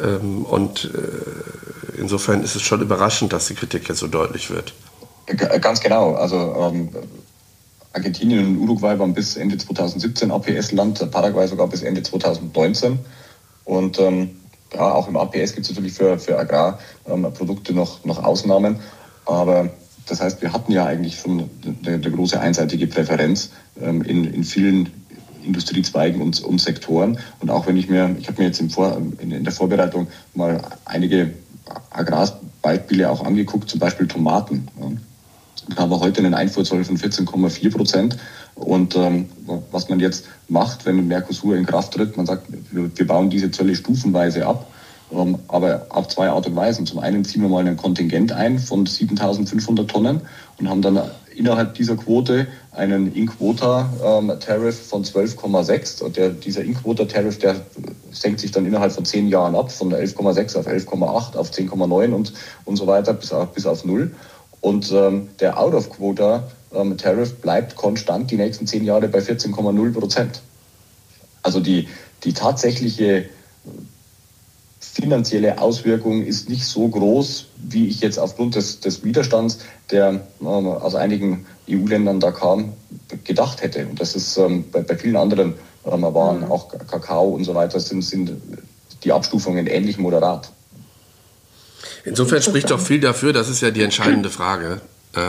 Insofern ist es schon überraschend, dass die Kritik jetzt so deutlich wird. Ganz genau. Also Argentinien und Uruguay waren bis Ende 2017 APS-Land, Paraguay sogar bis Ende 2019. Und auch im APS gibt es natürlich für Agrarprodukte noch Ausnahmen. Aber das heißt, wir hatten ja eigentlich schon eine große einseitige Präferenz in vielen Industriezweigen und Sektoren. Und auch wenn ich habe mir jetzt in der Vorbereitung mal einige Agrarbeispiele auch angeguckt, zum Beispiel Tomaten. Ja. Da haben wir heute einen Einfuhrzoll von 14,4%. Und was man jetzt macht, wenn Mercosur in Kraft tritt, man sagt, wir bauen diese Zölle stufenweise ab, aber auf 2 Art und Weisen. Zum einen ziehen wir mal ein Kontingent ein von 7.500 Tonnen und haben dann innerhalb dieser Quote einen In-Quota-Tariff von 12,6. Und dieser In-Quota-Tariff, der senkt sich dann innerhalb von 10 Jahren ab, von 11,6 auf 11,8, auf 10,9 und so weiter bis auf 0. Und der Out-of-Quota-Tariff bleibt konstant die nächsten 10 Jahre bei 14,0%. Also die tatsächliche finanzielle Auswirkung ist nicht so groß, wie ich jetzt aufgrund des Widerstands, der aus einigen EU-Ländern da kam, gedacht hätte. Und das ist bei vielen anderen Waren, auch Kakao und so weiter, sind die Abstufungen ähnlich moderat. Insofern spricht doch viel dafür, das ist ja die entscheidende Frage,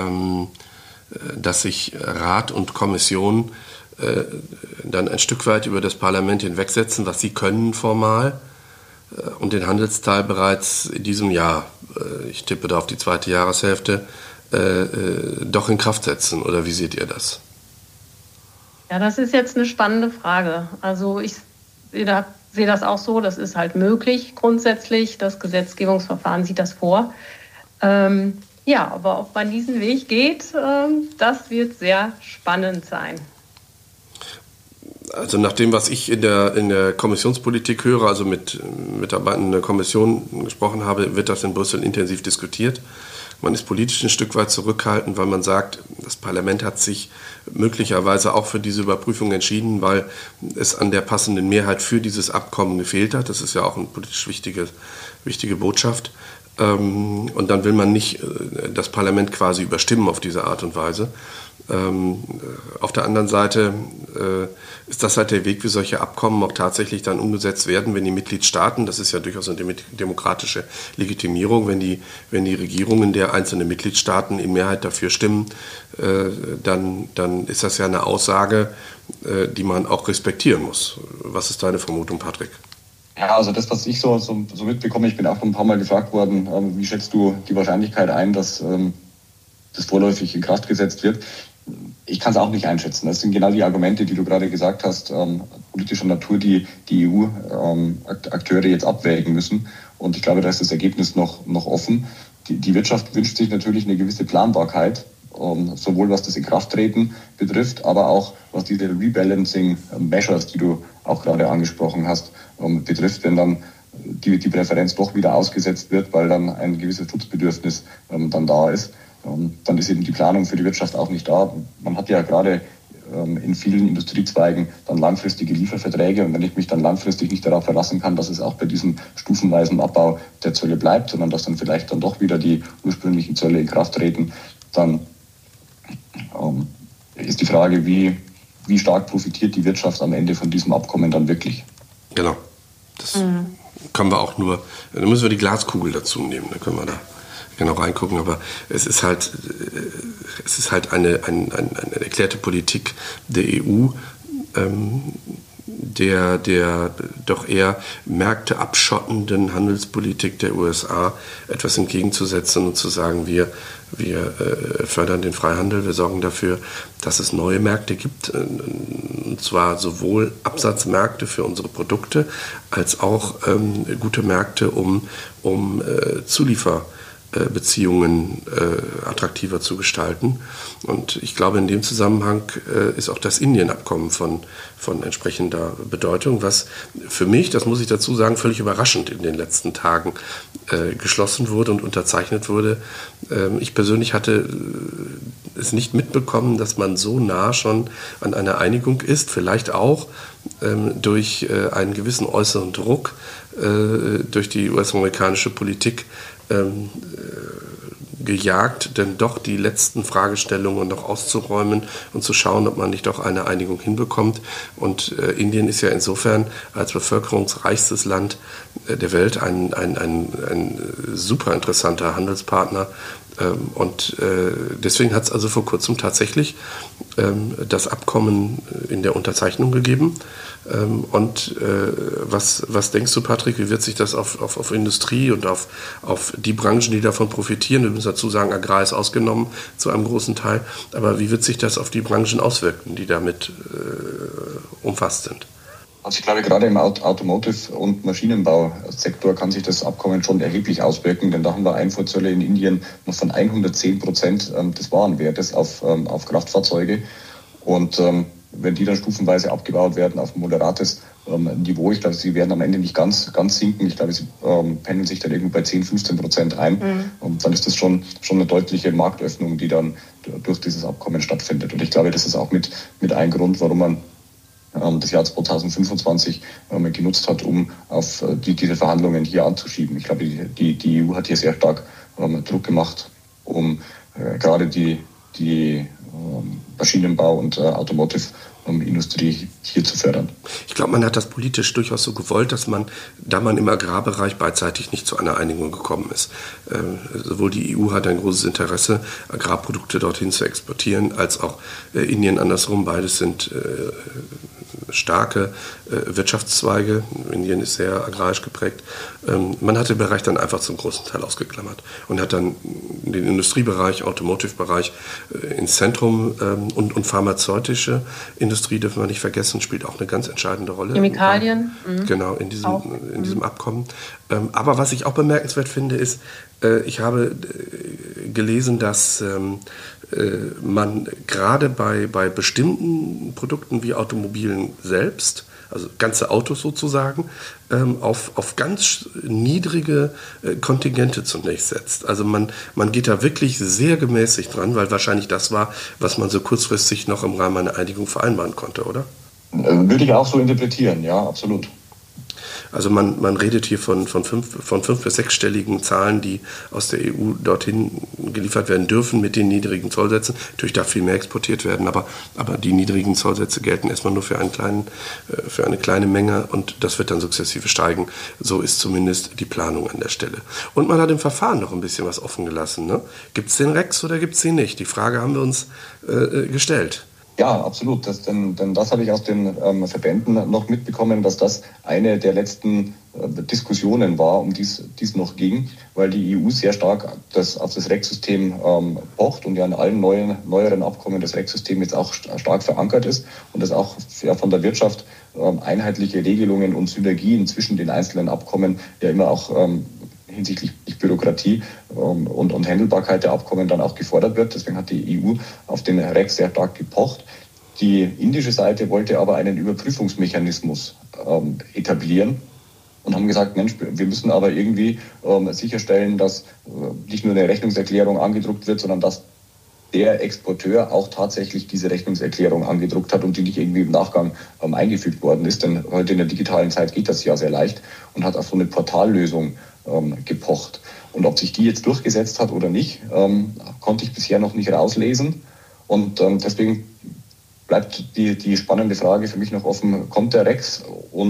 dass sich Rat und Kommission dann ein Stück weit über das Parlament hinwegsetzen, was sie können formal, und den Handelsteil bereits in diesem Jahr, ich tippe da auf die 2. Jahreshälfte, doch in Kraft setzen. Oder wie seht ihr das? Ja, das ist jetzt eine spannende Frage. Also ich sehe das auch so, das ist halt möglich grundsätzlich. Das Gesetzgebungsverfahren sieht das vor. Ja, aber ob man diesen Weg geht, das wird sehr spannend sein. Also nach dem, was ich in der Kommissionspolitik höre, also mit Mitarbeitern der Kommission gesprochen habe, wird das in Brüssel intensiv diskutiert. Man ist politisch ein Stück weit zurückhaltend, weil man sagt, das Parlament hat sich möglicherweise auch für diese Überprüfung entschieden, weil es an der passenden Mehrheit für dieses Abkommen gefehlt hat. Das ist ja auch eine politisch wichtige Botschaft. Und dann will man nicht das Parlament quasi überstimmen auf diese Art und Weise. Auf der anderen Seite ist das halt der Weg, wie solche Abkommen auch tatsächlich dann umgesetzt werden, wenn die Mitgliedstaaten, das ist ja durchaus eine demokratische Legitimierung, wenn die Regierungen der einzelnen Mitgliedstaaten in Mehrheit dafür stimmen, dann ist das ja eine Aussage, die man auch respektieren muss. Was ist deine Vermutung, Patrick? Ja, also das, was ich so mitbekomme, ich bin auch ein paar Mal gefragt worden, wie schätzt du die Wahrscheinlichkeit ein, dass das vorläufig in Kraft gesetzt wird? Ich kann es auch nicht einschätzen. Das sind genau die Argumente, die du gerade gesagt hast, politischer Natur, die EU-Akteure jetzt abwägen müssen. Und ich glaube, da ist das Ergebnis noch offen. Die Wirtschaft wünscht sich natürlich eine gewisse Planbarkeit, sowohl was das Inkrafttreten betrifft, aber auch was diese Rebalancing Measures, die du auch gerade angesprochen hast, betrifft, wenn dann die Präferenz doch wieder ausgesetzt wird, weil dann ein gewisses Schutzbedürfnis dann da ist. Dann ist eben die Planung für die Wirtschaft auch nicht da. Man hat ja gerade in vielen Industriezweigen dann langfristige Lieferverträge. Und wenn ich mich dann langfristig nicht darauf verlassen kann, dass es auch bei diesem stufenweisen Abbau der Zölle bleibt, sondern dass dann vielleicht dann doch wieder die ursprünglichen Zölle in Kraft treten, dann ist die Frage, wie stark profitiert die Wirtschaft am Ende von diesem Abkommen dann wirklich? Genau. Das können wir auch nur, dann müssen wir die Glaskugel dazu nehmen, dann können wir da genau reingucken, aber es ist halt eine erklärte Politik der EU, der doch eher Märkte abschottenden Handelspolitik der USA etwas entgegenzusetzen und zu sagen, wir fördern den Freihandel, wir sorgen dafür, dass es neue Märkte gibt, und zwar sowohl Absatzmärkte für unsere Produkte als auch gute Märkte, um Zulieferbeziehungen attraktiver zu gestalten. Und ich glaube, in dem Zusammenhang ist auch das Indien-Abkommen von entsprechender Bedeutung, was für mich, das muss ich dazu sagen, völlig überraschend in den letzten Tagen geschlossen wurde und unterzeichnet wurde. Ich persönlich hatte es nicht mitbekommen, dass man so nah schon an einer Einigung ist, vielleicht auch durch einen gewissen äußeren Druck, durch die US-amerikanische Politik gejagt, denn doch die letzten Fragestellungen noch auszuräumen und zu schauen, ob man nicht doch eine Einigung hinbekommt. Und Indien ist ja insofern als bevölkerungsreichstes Land der Welt ein super interessanter Handelspartner. Und deswegen hat es also vor kurzem tatsächlich das Abkommen in der Unterzeichnung gegeben. Und was denkst du, Patrick, wie wird sich das auf Industrie und auf die Branchen, die davon profitieren, wir müssen dazu sagen, Agrar ist ausgenommen zu einem großen Teil, aber wie wird sich das auf die Branchen auswirken, die damit umfasst sind? Also ich glaube, gerade im Automotive- und Maschinenbausektor kann sich das Abkommen schon erheblich auswirken, denn da haben wir Einfuhrzölle in Indien noch von 110% des Warenwertes auf Kraftfahrzeuge. Und wenn die dann stufenweise abgebaut werden auf ein moderates Niveau, ich glaube, sie werden am Ende nicht ganz sinken. Ich glaube, sie pendeln sich dann irgendwo bei 10-15% ein. Und dann ist das schon eine deutliche Marktöffnung, die dann durch dieses Abkommen stattfindet. Und ich glaube, das ist auch mit ein Grund, warum man das Jahr 2025 genutzt hat, um auf diese Verhandlungen hier anzuschieben. Ich glaube, die EU hat hier sehr stark Druck gemacht, um gerade die Maschinenbau- und Automotive-Industrie hier zu fördern. Ich glaube, man hat das politisch durchaus so gewollt, dass man, da man im Agrarbereich beidseitig nicht zu einer Einigung gekommen ist, sowohl die EU hat ein großes Interesse, Agrarprodukte dorthin zu exportieren, als auch Indien andersrum. Beides sind starke Wirtschaftszweige. Indien ist sehr agrarisch geprägt. Man hat den Bereich dann einfach zum großen Teil ausgeklammert und hat dann den Industriebereich, Automotive-Bereich ins Zentrum und pharmazeutische Industrie dürfen wir nicht vergessen, spielt auch eine ganz entscheidende Rolle. Chemikalien. Genau, in diesem Abkommen. Aber was ich auch bemerkenswert finde, ist, ich habe gelesen, dass man gerade bei bestimmten Produkten wie Automobilen selbst, also ganze Autos sozusagen, auf ganz niedrige Kontingente zunächst setzt. Also man geht da wirklich sehr gemäßigt dran, weil wahrscheinlich das war, was man so kurzfristig noch im Rahmen einer Einigung vereinbaren konnte, oder? Würde ich auch so interpretieren, ja, absolut. Also man redet hier von 5- bis 6-stelligen Zahlen, die aus der EU dorthin geliefert werden dürfen mit den niedrigen Zollsätzen. Natürlich darf viel mehr exportiert werden, aber die niedrigen Zollsätze gelten erstmal nur für eine kleine Menge und das wird dann sukzessive steigen. So ist zumindest die Planung an der Stelle. Und man hat im Verfahren noch ein bisschen was offen gelassen. Ne? Gibt es den Rex oder gibt es ihn nicht? Die Frage haben wir uns gestellt. Ja, absolut. Denn das habe ich aus den Verbänden noch mitbekommen, dass das eine der letzten Diskussionen war, um die es noch ging, weil die EU sehr stark auf das REC-System pocht und ja in allen neueren Abkommen das REC-System jetzt auch stark verankert ist und das auch von der Wirtschaft einheitliche Regelungen und Synergien zwischen den einzelnen Abkommen ja immer auch hinsichtlich Bürokratie und Handelbarkeit der Abkommen dann auch gefordert wird. Deswegen hat die EU auf den REC sehr stark gepocht. Die indische Seite wollte aber einen Überprüfungsmechanismus etablieren und haben gesagt, Mensch, wir müssen aber irgendwie sicherstellen, dass nicht nur eine Rechnungserklärung angedruckt wird, sondern dass der Exporteur auch tatsächlich diese Rechnungserklärung angedruckt hat und die nicht irgendwie im Nachgang eingefügt worden ist. Denn heute in der digitalen Zeit geht das ja sehr leicht und hat auf so eine Portallösung gepocht. Und ob sich die jetzt durchgesetzt hat oder nicht, konnte ich bisher noch nicht rauslesen. Und deswegen bleibt die spannende Frage für mich noch offen, kommt der Rex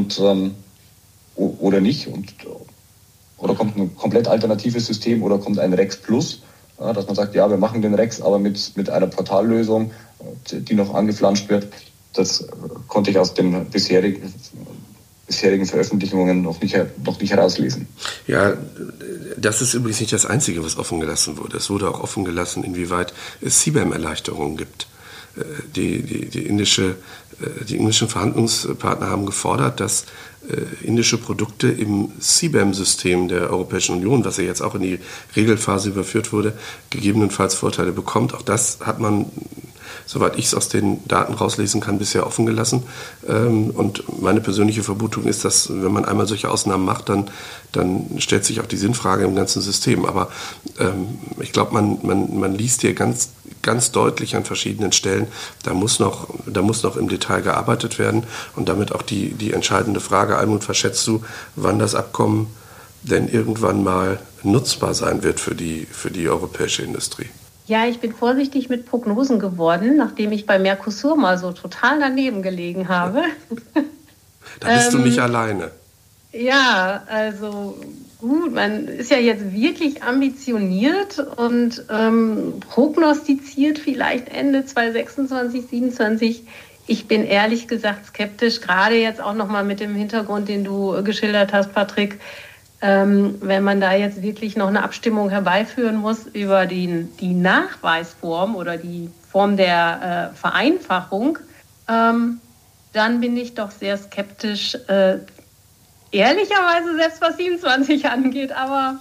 oder nicht? Oder kommt ein komplett alternatives System oder kommt ein Rex Plus? Dass man sagt, ja, wir machen den Rex, aber mit einer Portallösung, die noch angeflanscht wird. Das konnte ich aus den bisherigen Veröffentlichungen noch nicht herauslesen. Ja, das ist übrigens nicht das Einzige, was offen gelassen wurde. Es wurde auch offen gelassen, inwieweit es CBAM-Erleichterungen gibt. Die indischen Verhandlungspartner haben gefordert, dass indische Produkte im CBAM-System der Europäischen Union, was ja jetzt auch in die Regelphase überführt wurde, gegebenenfalls Vorteile bekommt. Auch das hat man, soweit ich es aus den Daten rauslesen kann, bisher offen gelassen. Und meine persönliche Vermutung ist, dass wenn man einmal solche Ausnahmen macht, dann stellt sich auch die Sinnfrage im ganzen System. Aber ich glaube, man liest hier ganz deutlich an verschiedenen Stellen, da muss noch im Detail gearbeitet werden und damit auch die entscheidende Frage, Almut, verschätzt du, wann das Abkommen denn irgendwann mal nutzbar sein wird für die europäische Industrie? Ja, ich bin vorsichtig mit Prognosen geworden, nachdem ich bei Mercosur mal so total daneben gelegen habe. Da bist du nicht alleine. Ja, also gut, man ist ja jetzt wirklich ambitioniert und prognostiziert vielleicht Ende 2026, 2027. Ich bin ehrlich gesagt skeptisch, gerade jetzt auch nochmal mit dem Hintergrund, den du geschildert hast, Patrick, wenn man da jetzt wirklich noch eine Abstimmung herbeiführen muss über die Nachweisform oder die Form der Vereinfachung, dann bin ich doch sehr skeptisch, ehrlicherweise selbst was 27 angeht, aber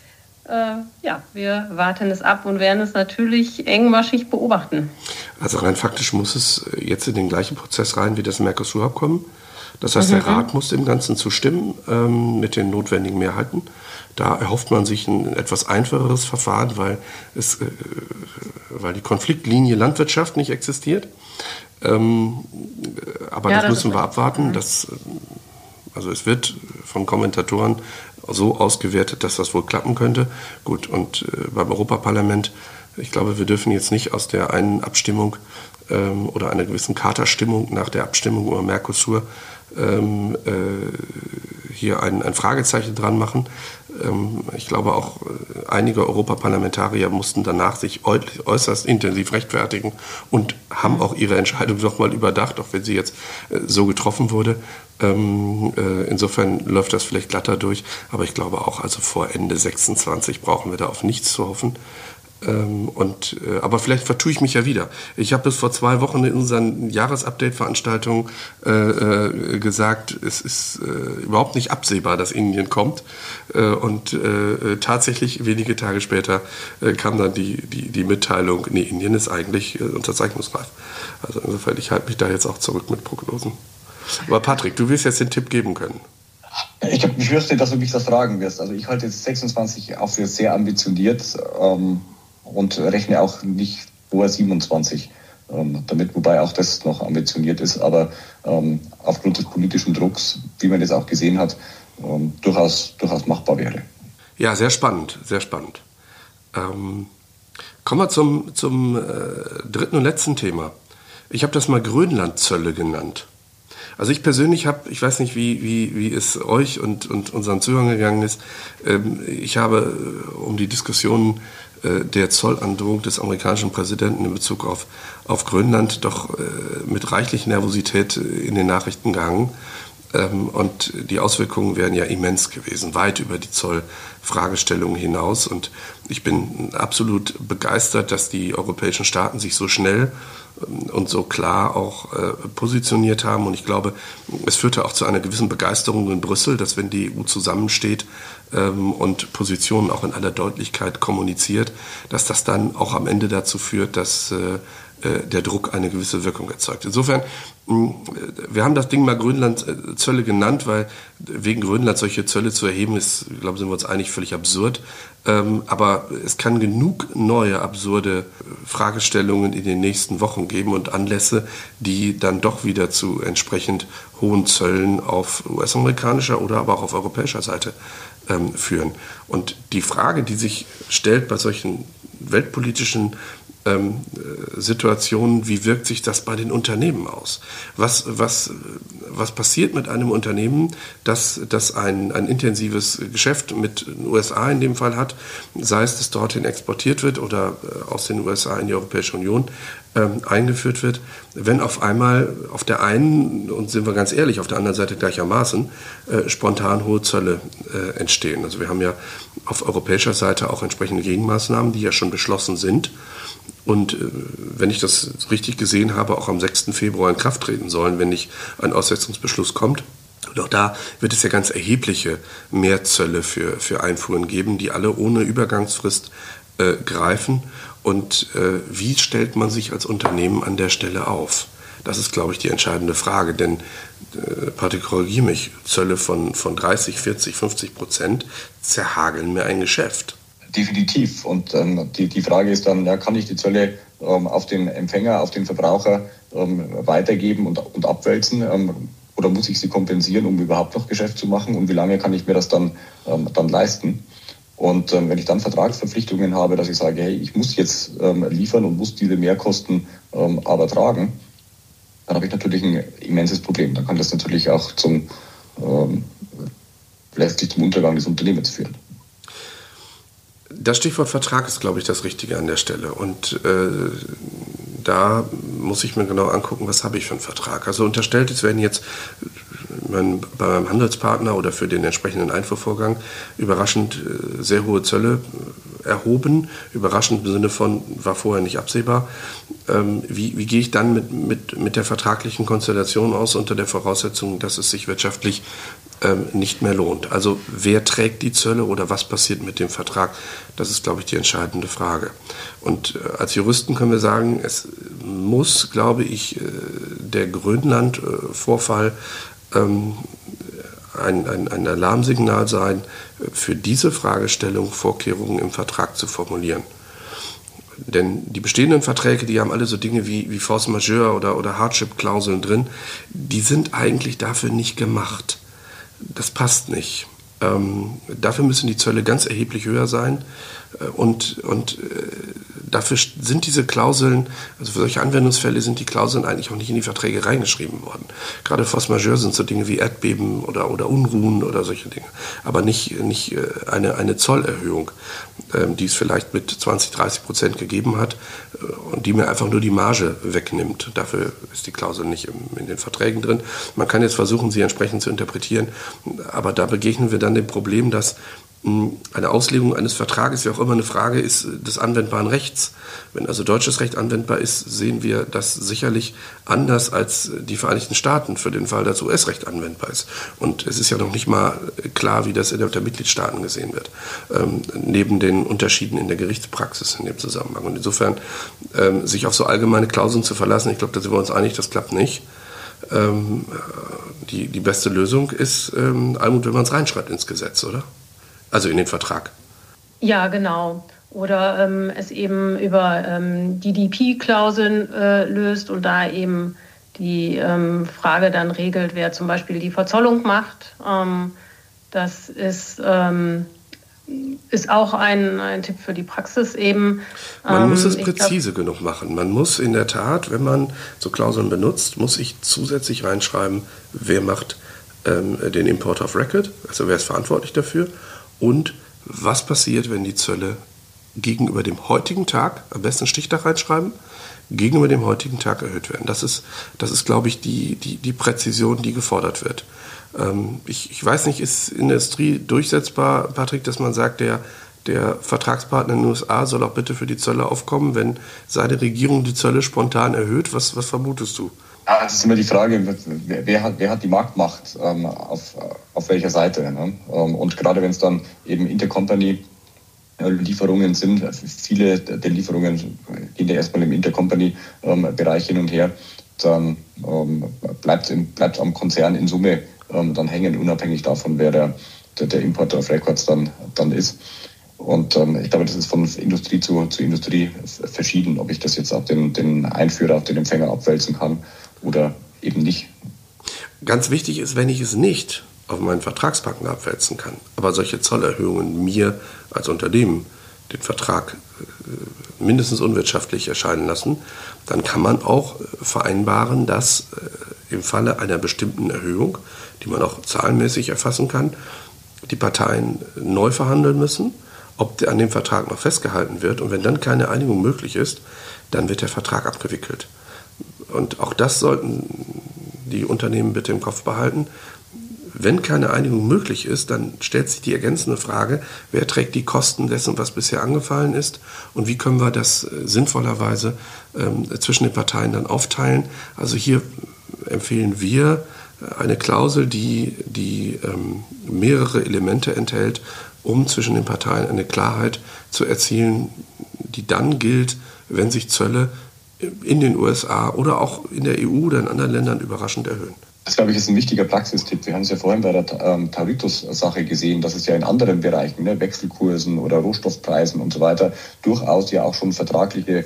wir warten es ab und werden es natürlich engmaschig beobachten. Also rein faktisch muss es jetzt in den gleichen Prozess rein wie das Mercosur-Abkommen. Das heißt, der Rat muss dem Ganzen zustimmen mit den notwendigen Mehrheiten. Da erhofft man sich ein etwas einfacheres Verfahren, weil die Konfliktlinie Landwirtschaft nicht existiert. Aber das müssen wir abwarten. Also es wird von Kommentatoren so ausgewertet, dass das wohl klappen könnte. Gut, und beim Europaparlament, ich glaube, wir dürfen jetzt nicht aus der einen Abstimmung oder einer gewissen Katerstimmung nach der Abstimmung über Mercosur hier ein Fragezeichen dran machen. Ich glaube auch, einige Europaparlamentarier mussten danach sich äußerst intensiv rechtfertigen und haben auch ihre Entscheidung nochmal überdacht, auch wenn sie jetzt so getroffen wurde. Insofern läuft das vielleicht glatter durch, aber ich glaube auch, also vor Ende 26 brauchen wir da auf nichts zu hoffen. Aber vielleicht vertue ich mich ja wieder. Ich habe bis vor 2 Wochen in unseren Jahresupdate-Veranstaltungen gesagt, es ist überhaupt nicht absehbar, dass Indien kommt. Tatsächlich wenige Tage später kam dann die Mitteilung, nee, Indien ist eigentlich unterzeichnungsreif. Also insofern, ich halte mich da jetzt auch zurück mit Prognosen. Aber Patrick, du wirst jetzt den Tipp geben können. Ich befürchte, dass du mich das fragen wirst. Also ich halte jetzt 26 auch für sehr ambitioniert und rechne auch nicht vor 27 damit, wobei auch das noch ambitioniert ist, aber aufgrund des politischen Drucks, wie man das auch gesehen hat, durchaus machbar wäre. Ja, sehr spannend, sehr spannend. Kommen wir zum dritten und letzten Thema. Ich habe das mal Grönlandzölle genannt. Also ich persönlich ich weiß nicht, wie es euch und unseren Zuhörern gegangen ist, ich habe um die Diskussionen der Zollandrohung des amerikanischen Präsidenten in Bezug auf Grönland doch mit reichlich Nervosität in den Nachrichten gehangen. Und die Auswirkungen wären ja immens gewesen, weit über die Zollfragestellungen hinaus. Und ich bin absolut begeistert, dass die europäischen Staaten sich so schnell und so klar auch positioniert haben. Und ich glaube, es führte auch zu einer gewissen Begeisterung in Brüssel, dass wenn die EU zusammensteht und Positionen auch in aller Deutlichkeit kommuniziert, dass das dann auch am Ende dazu führt, dass der Druck eine gewisse Wirkung erzeugt. Insofern, wir haben das Ding mal Grönlandzölle genannt, weil wegen Grönland solche Zölle zu erheben ist, ich glaube, sind wir uns einig, völlig absurd. Aber es kann genug neue, absurde Fragestellungen in den nächsten Wochen geben und Anlässe, die dann doch wieder zu entsprechend hohen Zöllen auf US-amerikanischer oder aber auch auf europäischer Seite führen. Und die Frage, die sich stellt bei solchen weltpolitischen Situationen, wie wirkt sich das bei den Unternehmen aus? Was passiert mit einem Unternehmen, das ein intensives Geschäft mit den USA in dem Fall hat, sei es, dass dorthin exportiert wird oder aus den USA in die Europäische Union eingeführt wird, wenn auf einmal auf der einen, und sind wir ganz ehrlich, auf der anderen Seite gleichermaßen spontan hohe Zölle entstehen. Also wir haben ja auf europäischer Seite auch entsprechende Gegenmaßnahmen, die ja schon beschlossen sind. Und wenn ich das richtig gesehen habe, auch am 6. Februar in Kraft treten sollen, wenn nicht ein Aussetzungsbeschluss kommt. Und auch da wird es ja ganz erhebliche Mehrzölle für Einfuhren geben, die alle ohne Übergangsfrist greifen. Und wie stellt man sich als Unternehmen an der Stelle auf? Das ist, glaube ich, die entscheidende Frage. Denn, Patrick, korrigiere mich, Zölle von 30, 40, 50% zerhageln mir ein Geschäft. Definitiv. Und die Frage ist dann, ja, kann ich die Zölle auf den Empfänger, auf den Verbraucher weitergeben und abwälzen? Oder muss ich sie kompensieren, um überhaupt noch Geschäft zu machen? Und wie lange kann ich mir das dann leisten? Und wenn ich dann Vertragsverpflichtungen habe, dass ich sage, hey, ich muss jetzt liefern und muss diese Mehrkosten aber tragen, dann habe ich natürlich ein immenses Problem. Dann kann das natürlich auch letztlich zum Untergang des Unternehmens führen. Das Stichwort Vertrag ist, glaube ich, das Richtige an der Stelle. Und da muss ich mir genau angucken, was habe ich für einen Vertrag. Also unterstellt, es werden jetzt bei meinem Handelspartner oder für den entsprechenden Einfuhrvorgang überraschend sehr hohe Zölle erhoben. Überraschend im Sinne von, war vorher nicht absehbar. Wie gehe ich dann mit der vertraglichen Konstellation aus, unter der Voraussetzung, dass es sich wirtschaftlich nicht mehr lohnt? Also wer trägt die Zölle oder was passiert mit dem Vertrag? Das ist, glaube ich, die entscheidende Frage. Und als Juristen können wir sagen, es muss, glaube ich, der Grönland-Vorfall ein Alarmsignal sein, für diese Fragestellung Vorkehrungen im Vertrag zu formulieren. Denn die bestehenden Verträge, die haben alle so Dinge wie Force Majeure oder Hardship-Klauseln drin, die sind eigentlich dafür nicht gemacht. Das passt nicht. Dafür müssen die Zölle ganz erheblich höher sein und dafür sind diese Klauseln, also für solche Anwendungsfälle sind die Klauseln eigentlich auch nicht in die Verträge reingeschrieben worden. Gerade Force Majeure sind so Dinge wie Erdbeben oder Unruhen oder solche Dinge, aber nicht eine Zollerhöhung, die es vielleicht mit 20-30% gegeben hat und die mir einfach nur die Marge wegnimmt. Dafür ist die Klausel nicht in den Verträgen drin. Man kann jetzt versuchen, sie entsprechend zu interpretieren, aber da begegnen wir dann dem Problem, dass eine Auslegung eines Vertrages ja auch immer eine Frage ist des anwendbaren Rechts. Wenn also deutsches Recht anwendbar ist, sehen wir das sicherlich anders als die Vereinigten Staaten für den Fall, dass US-Recht anwendbar ist. Und es ist ja noch nicht mal klar, wie das innerhalb der Mitgliedstaaten gesehen wird, neben den Unterschieden in der Gerichtspraxis in dem Zusammenhang. Und insofern sich auf so allgemeine Klauseln zu verlassen, ich glaube, da sind wir uns einig, das klappt nicht. Die beste Lösung ist, Almut, wenn man es reinschreibt ins Gesetz, oder? Also in den Vertrag. Ja, genau. Oder es eben über DDP-Klauseln löst und da eben die Frage dann regelt, wer zum Beispiel die Verzollung macht. Das ist auch ein Tipp für die Praxis eben. Man muss es präzise genug machen. Man muss in der Tat, wenn man so Klauseln benutzt, muss ich zusätzlich reinschreiben, wer macht den Import of Record, also wer ist verantwortlich dafür. Und was passiert, wenn die Zölle gegenüber dem heutigen Tag, am besten Stichtag reinschreiben, gegenüber dem heutigen Tag erhöht werden? Das ist glaube ich, die Präzision, die gefordert wird. Ich weiß nicht, ist in der Industrie durchsetzbar, Patrick, dass man sagt, der Vertragspartner in den USA soll auch bitte für die Zölle aufkommen, wenn seine Regierung die Zölle spontan erhöht? Was vermutest du? Ja, es ist immer die Frage, wer hat die Marktmacht, auf welcher Seite. Ne? Und gerade wenn es dann eben Intercompany-Lieferungen sind, viele der Lieferungen gehen ja erstmal im Intercompany-Bereich hin und her, dann bleibt am Konzern in Summe dann hängen, unabhängig davon, wer der Importer of Records dann ist. Und ich glaube, das ist von Industrie zu Industrie verschieden, ob ich das jetzt auf den Einführer, auf den Empfänger abwälzen kann oder eben nicht. Ganz wichtig ist, wenn ich es nicht auf meinen Vertragspartner abwälzen kann, aber solche Zollerhöhungen mir als Unternehmen den Vertrag mindestens unwirtschaftlich erscheinen lassen, dann kann man auch vereinbaren, dass im Falle einer bestimmten Erhöhung, die man auch zahlenmäßig erfassen kann, die Parteien neu verhandeln müssen, ob an dem Vertrag noch festgehalten wird. Und wenn dann keine Einigung möglich ist, dann wird der Vertrag abgewickelt. Und auch das sollten die Unternehmen bitte im Kopf behalten. Wenn keine Einigung möglich ist, dann stellt sich die ergänzende Frage, wer trägt die Kosten dessen, was bisher angefallen ist, und wie können wir das sinnvollerweise zwischen den Parteien dann aufteilen. Also hier empfehlen wir eine Klausel, die mehrere Elemente enthält, um zwischen den Parteien eine Klarheit zu erzielen, die dann gilt, wenn sich Zölle in den USA oder auch in der EU oder in anderen Ländern überraschend erhöhen. Das, glaube ich, ist ein wichtiger Praxistipp. Wir haben es ja vorhin bei der Tauritus-Sache gesehen, dass es ja in anderen Bereichen, Wechselkursen oder Rohstoffpreisen und so weiter, durchaus ja auch schon vertragliche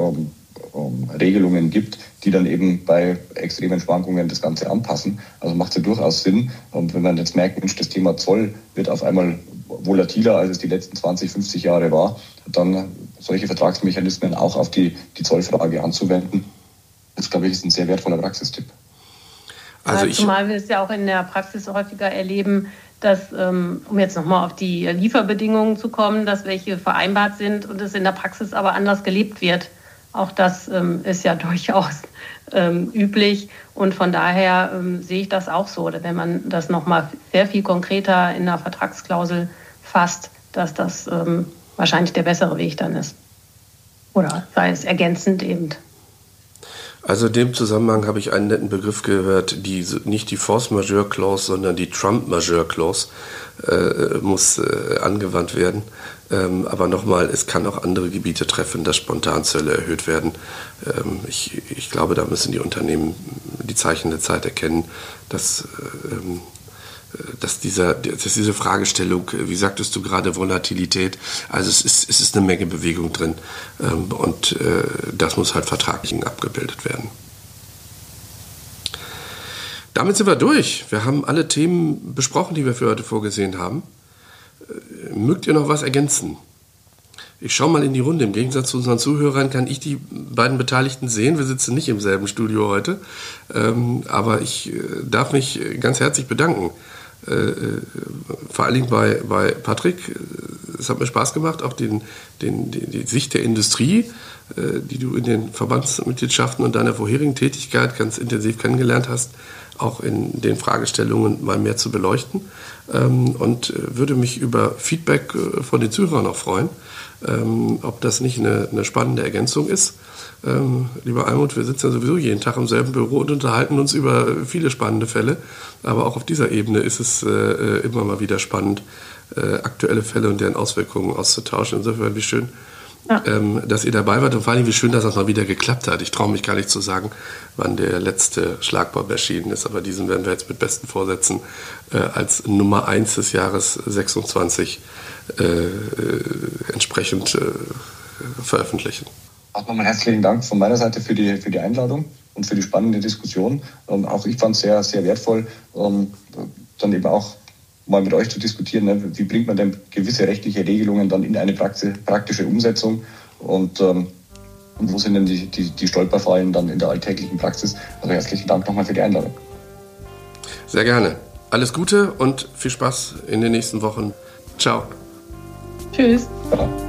Regelungen gibt, die dann eben bei extremen Schwankungen das Ganze anpassen. Also macht es ja durchaus Sinn. Und wenn man jetzt merkt, Mensch, das Thema Zoll wird auf einmal volatiler, als es die letzten 20, 50 Jahre war, dann solche Vertragsmechanismen auch auf die Zollfrage anzuwenden. Das, glaube ich, ist ein sehr wertvoller Praxistipp. Zumal wir es ja auch in der Praxis häufiger erleben, dass, um jetzt nochmal auf die Lieferbedingungen zu kommen, dass welche vereinbart sind und es in der Praxis aber anders gelebt wird. Auch das ist ja durchaus üblich, und von daher sehe ich das auch so, wenn man das nochmal sehr viel konkreter in der Vertragsklausel fasst, dass das wahrscheinlich der bessere Weg dann ist. Oder sei es ergänzend eben. Also in dem Zusammenhang habe ich einen netten Begriff gehört, nicht die Force Majeure Clause, sondern die Trump Majeure Clause muss angewandt werden. Aber nochmal, es kann auch andere Gebiete treffen, dass Spontanzölle erhöht werden. Ich glaube, da müssen die Unternehmen die Zeichen der Zeit erkennen, dass diese Fragestellung, wie sagtest du gerade, Volatilität, also es ist eine Menge Bewegung drin, und das muss halt vertraglich abgebildet werden. Damit sind wir durch. Wir haben alle Themen besprochen, die wir für heute vorgesehen haben. Mögt ihr noch was ergänzen? Ich schaue mal in die Runde. Im Gegensatz zu unseren Zuhörern kann ich die beiden Beteiligten sehen. Wir sitzen nicht im selben Studio heute. Aber ich darf mich ganz herzlich bedanken. Vor allen Dingen bei Patrick. Es hat mir Spaß gemacht, auch die Sicht der Industrie die du in den Verbandsmitgliedschaften und deiner vorherigen Tätigkeit ganz intensiv kennengelernt hast, auch in den Fragestellungen mal mehr zu beleuchten. Und würde mich über Feedback von den Zuhörern auch freuen, ob das nicht eine spannende Ergänzung ist. Lieber Almut, wir sitzen ja sowieso jeden Tag im selben Büro und unterhalten uns über viele spannende Fälle. Aber auch auf dieser Ebene ist es immer mal wieder spannend, aktuelle Fälle und deren Auswirkungen auszutauschen. Insofern, wie schön, dass ihr dabei wart und vor allem, wie schön, dass das mal wieder geklappt hat. Ich traue mich gar nicht zu sagen, wann der letzte Schlagbaum erschienen ist, aber diesen werden wir jetzt mit besten Vorsätzen als Nummer 1 des Jahres 26 entsprechend veröffentlichen. Auch nochmal herzlichen Dank von meiner Seite für die Einladung und für die spannende Diskussion. Auch ich fand es sehr, sehr wertvoll, dann eben auch mal mit euch zu diskutieren, ne? Wie bringt man denn gewisse rechtliche Regelungen dann in eine praktische Umsetzung und wo sind denn die Stolperfallen dann in der alltäglichen Praxis. Also herzlichen Dank nochmal für die Einladung. Sehr gerne. Alles Gute und viel Spaß in den nächsten Wochen. Ciao. Tschüss. Ja.